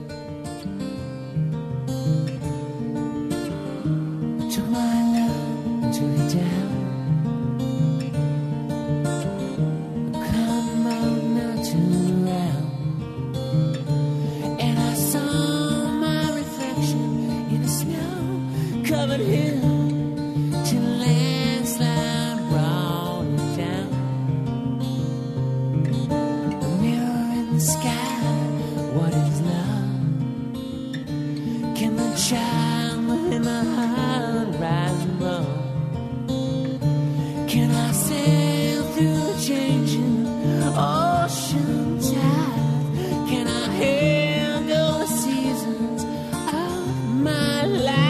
Took my love to the down. Climbed the mountain, I turned around, and I saw my reflection in a snow-covered hill. Till the landslide brought it down. A mirror in the sky, what is love? Can the child within my heart rise above? Can I sail through the changing ocean tide? Can I handle the seasons of my life?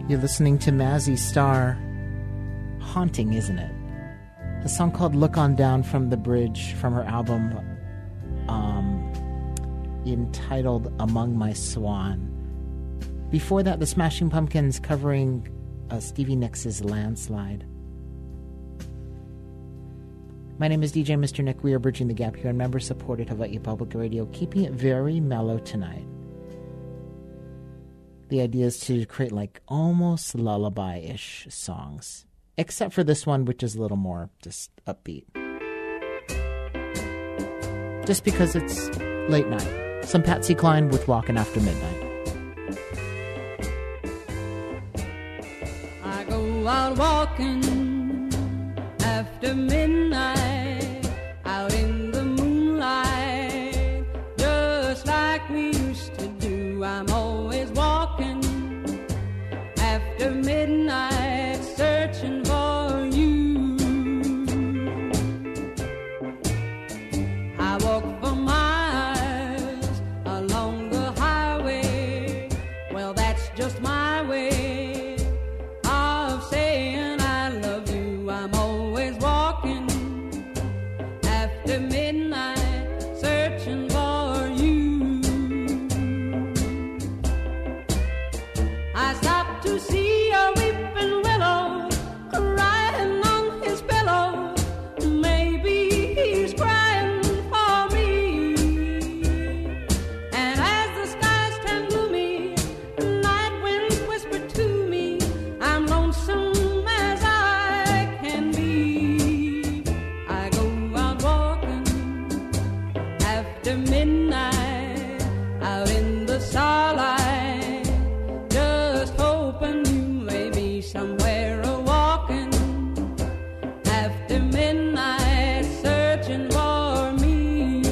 You're listening to Mazzy Star. Haunting, isn't it? A song called Look On Down from the Bridge from her album um, entitled Among My Swan. Before that, the Smashing Pumpkins covering uh, Stevie Nicks' Landslide. My name is D J Mister Nick. We are bridging the gap here on member-supported Hawaii Public Radio, keeping it very mellow tonight. The idea is to create like almost lullaby-ish songs. Except for this one, which is a little more just upbeat. Just because it's late night. Some Patsy Cline with Walking After Midnight. I go out walking after midnight, out in the moonlight, just like we used to do. I'm always walking after midnight, searching for you. I walk for miles along the highway. Well, that's just my way of saying I love you. I'm always walking after midnight, searching for you. I stopped to see a weeping willow crying on his pillow. Maybe he's crying for me. And as the skies turn gloomy, night winds whisper to me, I'm lonesome as I can be. I go out walking after midnight, out in the starlight, just hoping you may be somewhere a walking after midnight, searching for me.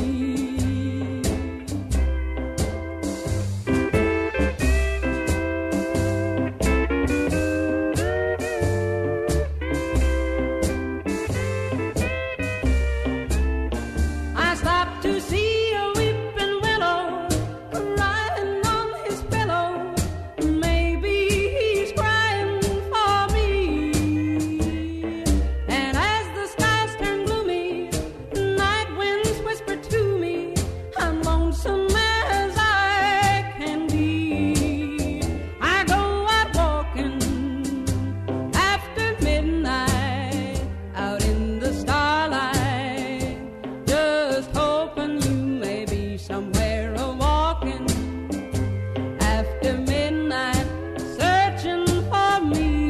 I stopped to see a weeping willow crying on his pillow. Maybe he's crying for me. And as the skies turn gloomy, night winds whisper to me, I'm lonesome as I can be. I go out walking after midnight, out in the starlight, just hoping you may be somewhere a walking after midnight, searching for me.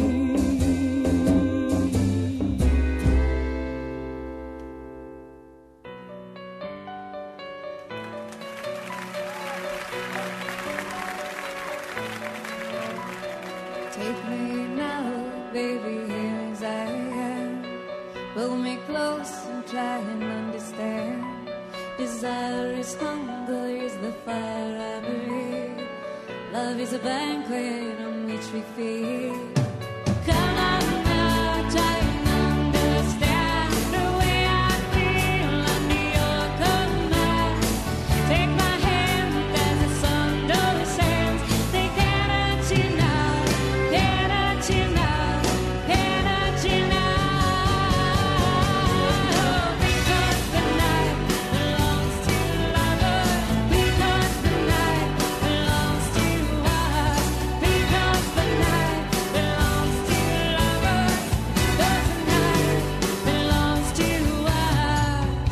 Take me now, baby, here as I am. Pull me close and try and understand. Desire is hunger, is the fire I breathe. Love is a banquet on which we feed. Come on now, try and understand the way I feel under your command. Take my hand as the sun descends. They cannot you now, cannot you now, cannot you now. Because the night belongs to lovers. Because the night belongs to us. Because the night belongs to lovers. Because the night belongs to us.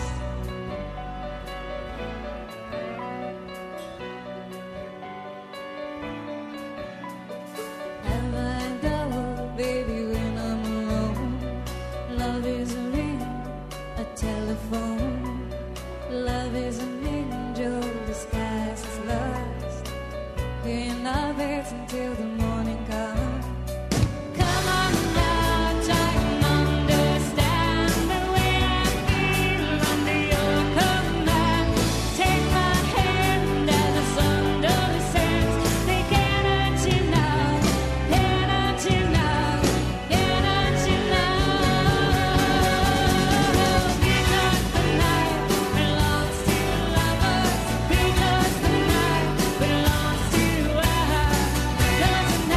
Have I doubt, baby, when I'm alone? Love is a ring, a telephone. Love is an angel disguised as lust. We're in our beds until the morning comes. Come on now, try and understand the way I feel under your command. Take my hand as the sun descends. They cannot you now, cannot you now, cannot you now. Because the night belongs to lovers. Because the night belongs to us. Because the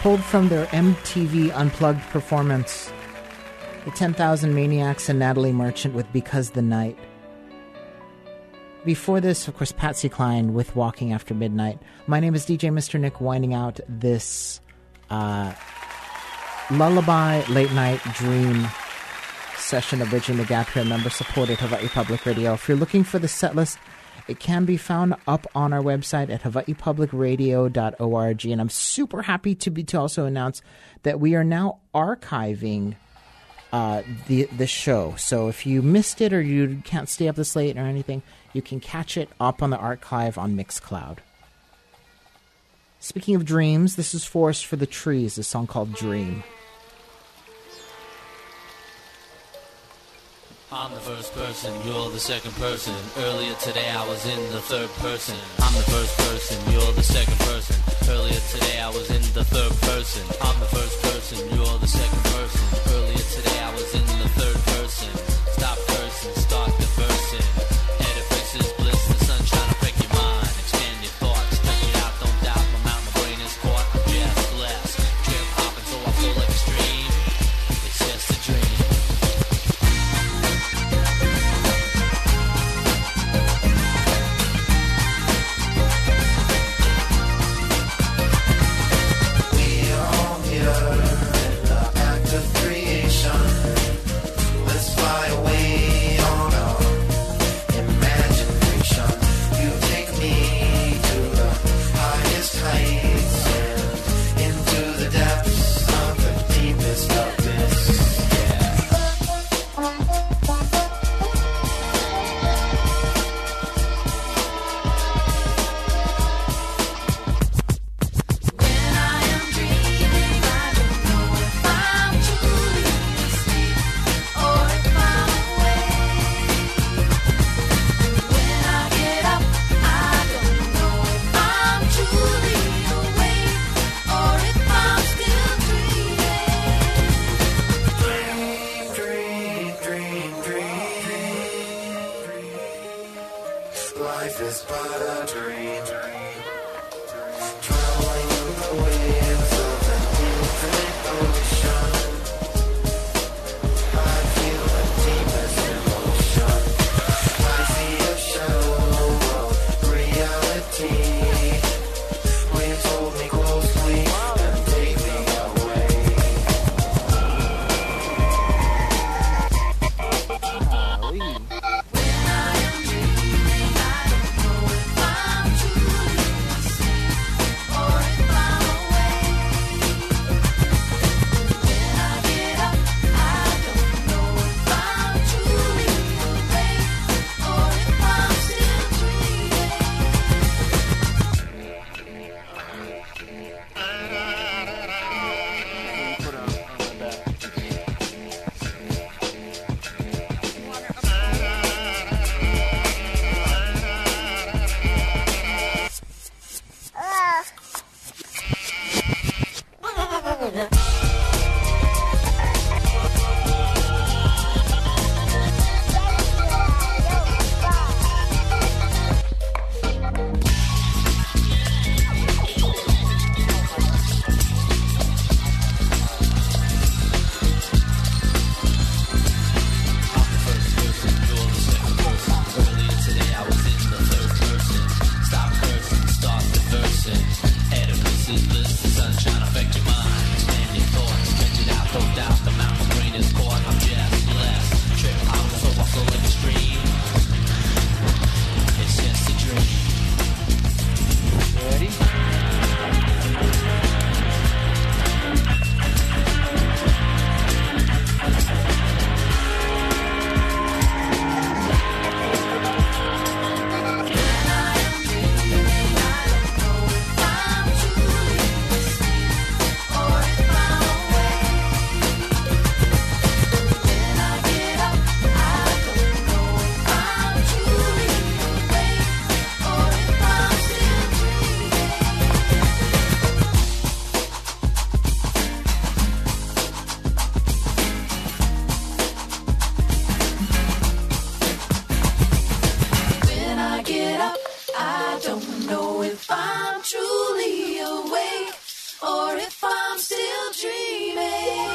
pulled from their M T V Unplugged performance. The ten thousand Maniacs and Natalie Merchant with Because the Night. Before this, of course, Patsy Cline with Walking After Midnight. My name is D J Mister Nick, winding out this uh, lullaby late night dream session of Bridging the Gap here, member-supported Hawaii Public Radio. If you're looking for the set list, it can be found up on our website at hawaii public radio dot org. And I'm super happy to be to also announce that we are now archiving uh, the the show. So if you missed it or you can't stay up this late or anything, you can catch it up on the archive on Mixcloud. Speaking of dreams, this is Forest for the Trees, a song called Dream. I'm the first person, you're the second person. Earlier today I was in the third person. I'm the first person, you're the second person. Earlier today I was in the third person. I'm the first person, you're the second person. Earlier today I was in the third person. Stop cursing, start conversing. Edifice is bliss, the sunshine affect your mind. Expand your thoughts, stretch it out, don't doubt. My mouth, my brain is caught, I'm just blessed. Trip hopping so I feel like a stream. It's just a dream. I don't know if I'm truly awake or if I'm still dreaming.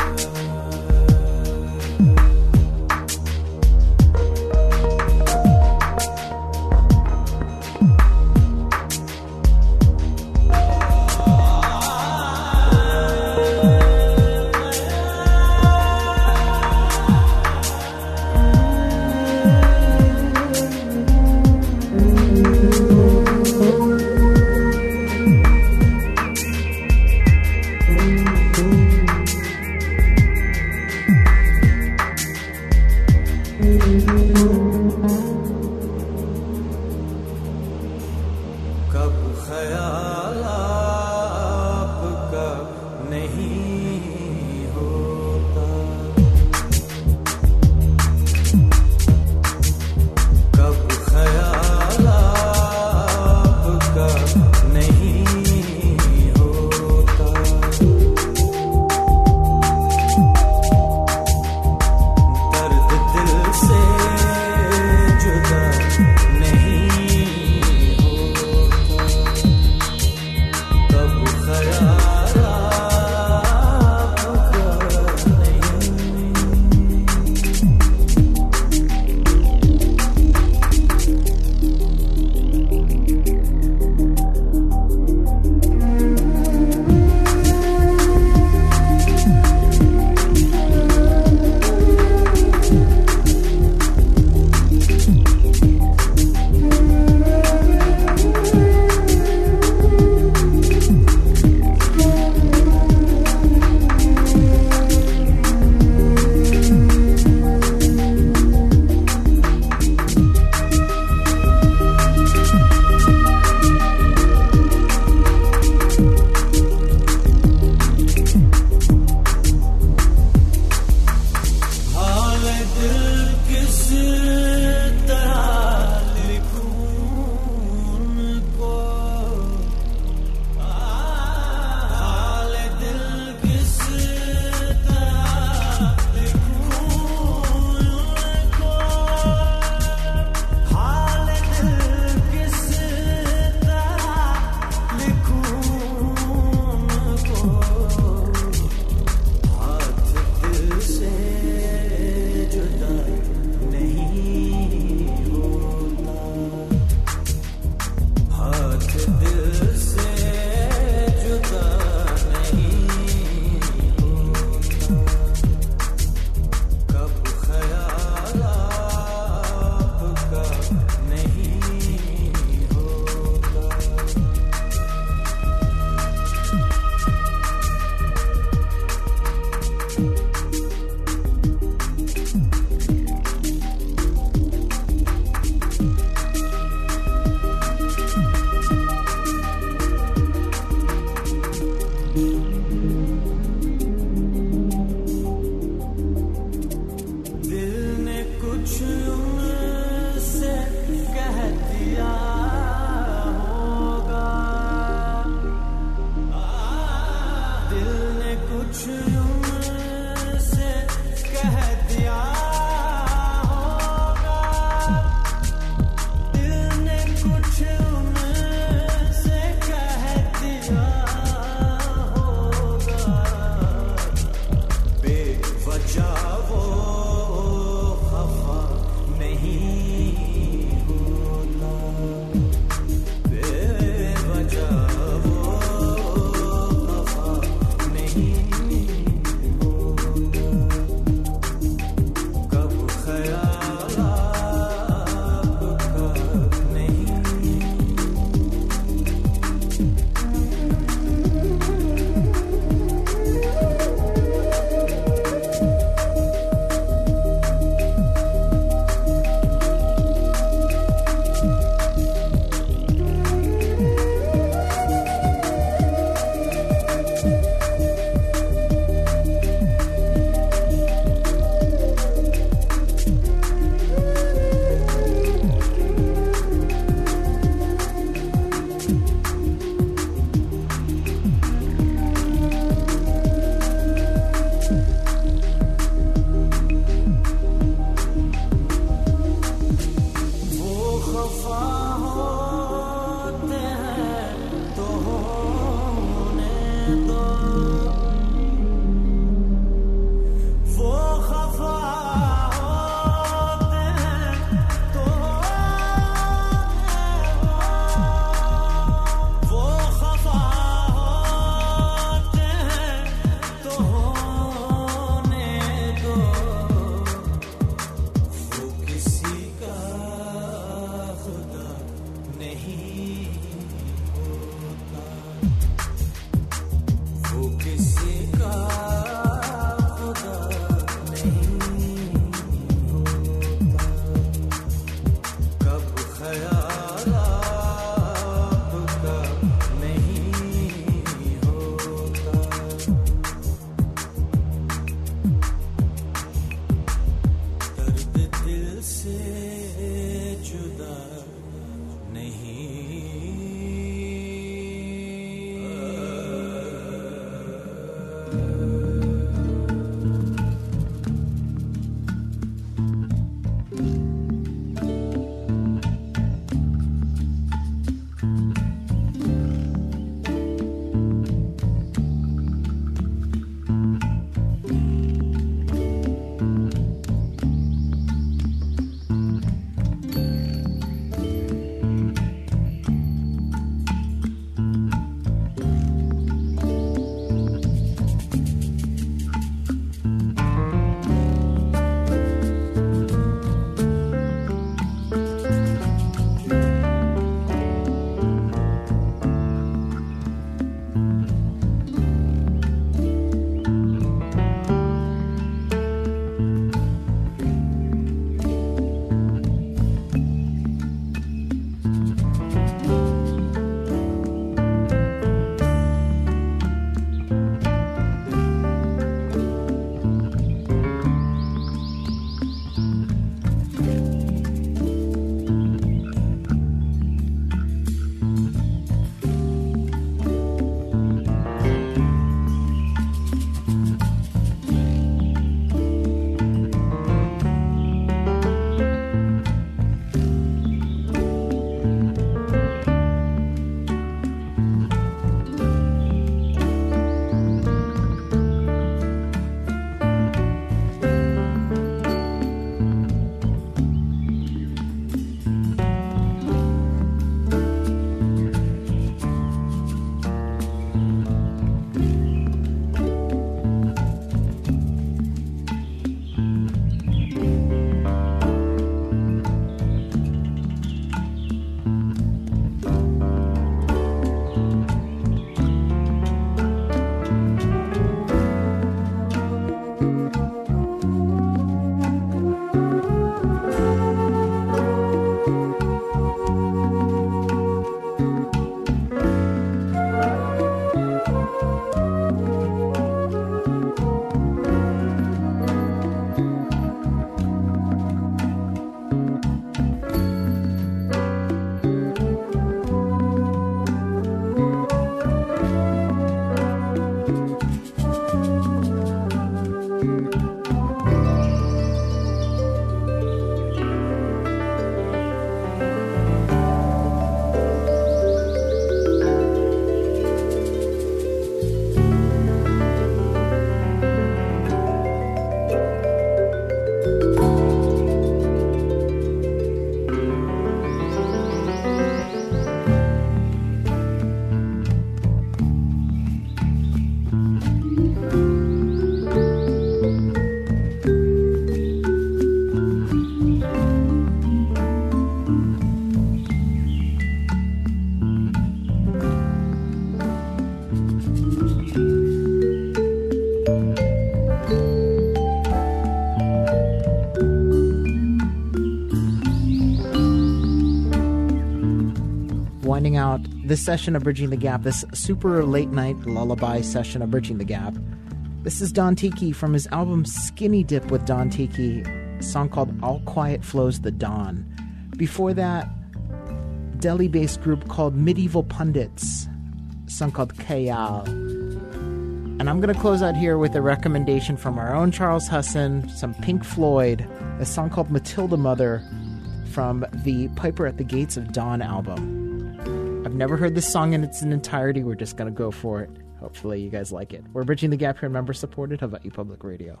winding out this session of Bridging the Gap, this super late night lullaby session of Bridging the Gap. This is Don Tiki from his album Skinny Dip with Don Tiki, a song called All Quiet Flows the Dawn. Before that, Delhi-based group called Medieval Pundits, a song called Khayal. And I'm going to close out here with a recommendation from our own Charles Husson, some Pink Floyd, a song called Matilda Mother from the Piper at the Gates of Dawn album. I've never heard this song in its entirety. We're just going to go for it. Hopefully you guys like it. We're Bridging the Gap here, member-supported Hawaii Public Radio.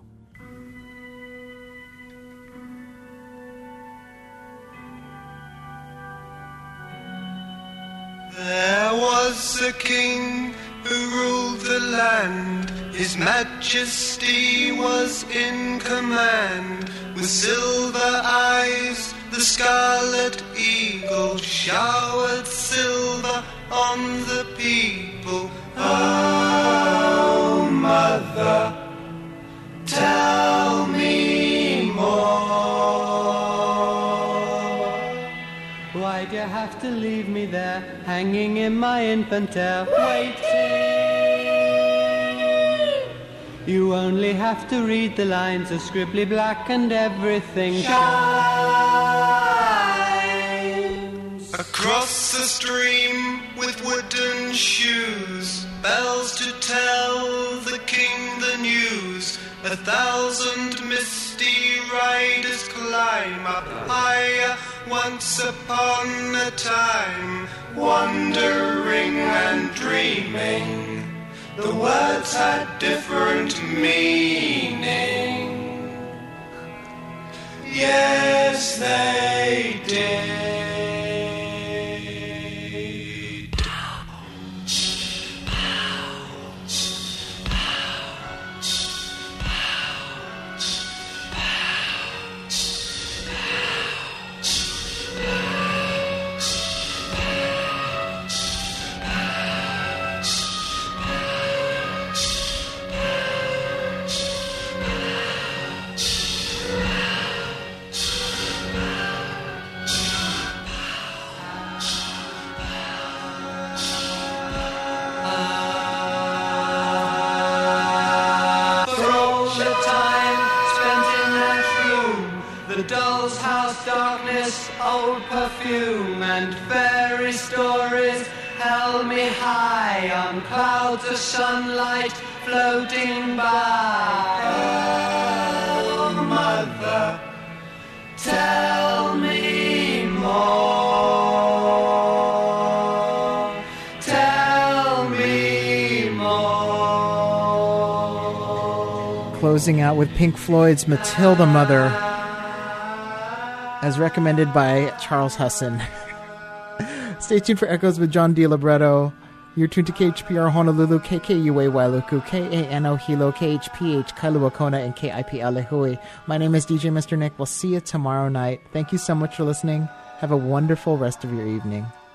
There was a king who ruled the land. His majesty was in command. With silver eyes, the scarlet eagle showered silver on the people. Oh, mother, tell me more. Why'd you have to leave me there, hanging in my infantile, waiting? You only have to read the lines of scribbly black and everything shines. Across the stream with wooden shoes, bells to tell the king the news. A thousand misty riders climb up higher once upon a time, wondering and dreaming. The words had different meaning. Yes, they did. Darkness, old perfume, and fairy stories held me high on clouds of sunlight floating by. Oh, mother, tell me more. Tell me more. Closing out with Pink Floyd's Matilda Mother, as recommended by Charles Husson. Stay tuned for Echoes with John DiLibretto. You're tuned to K H P R Honolulu, K K U A Wailuku, K A N O Hilo, K H P H Kailua Kona, and K I P L Hui. My name is D J Mister Nick. We'll see you tomorrow night. Thank you so much for listening. Have a wonderful rest of your evening.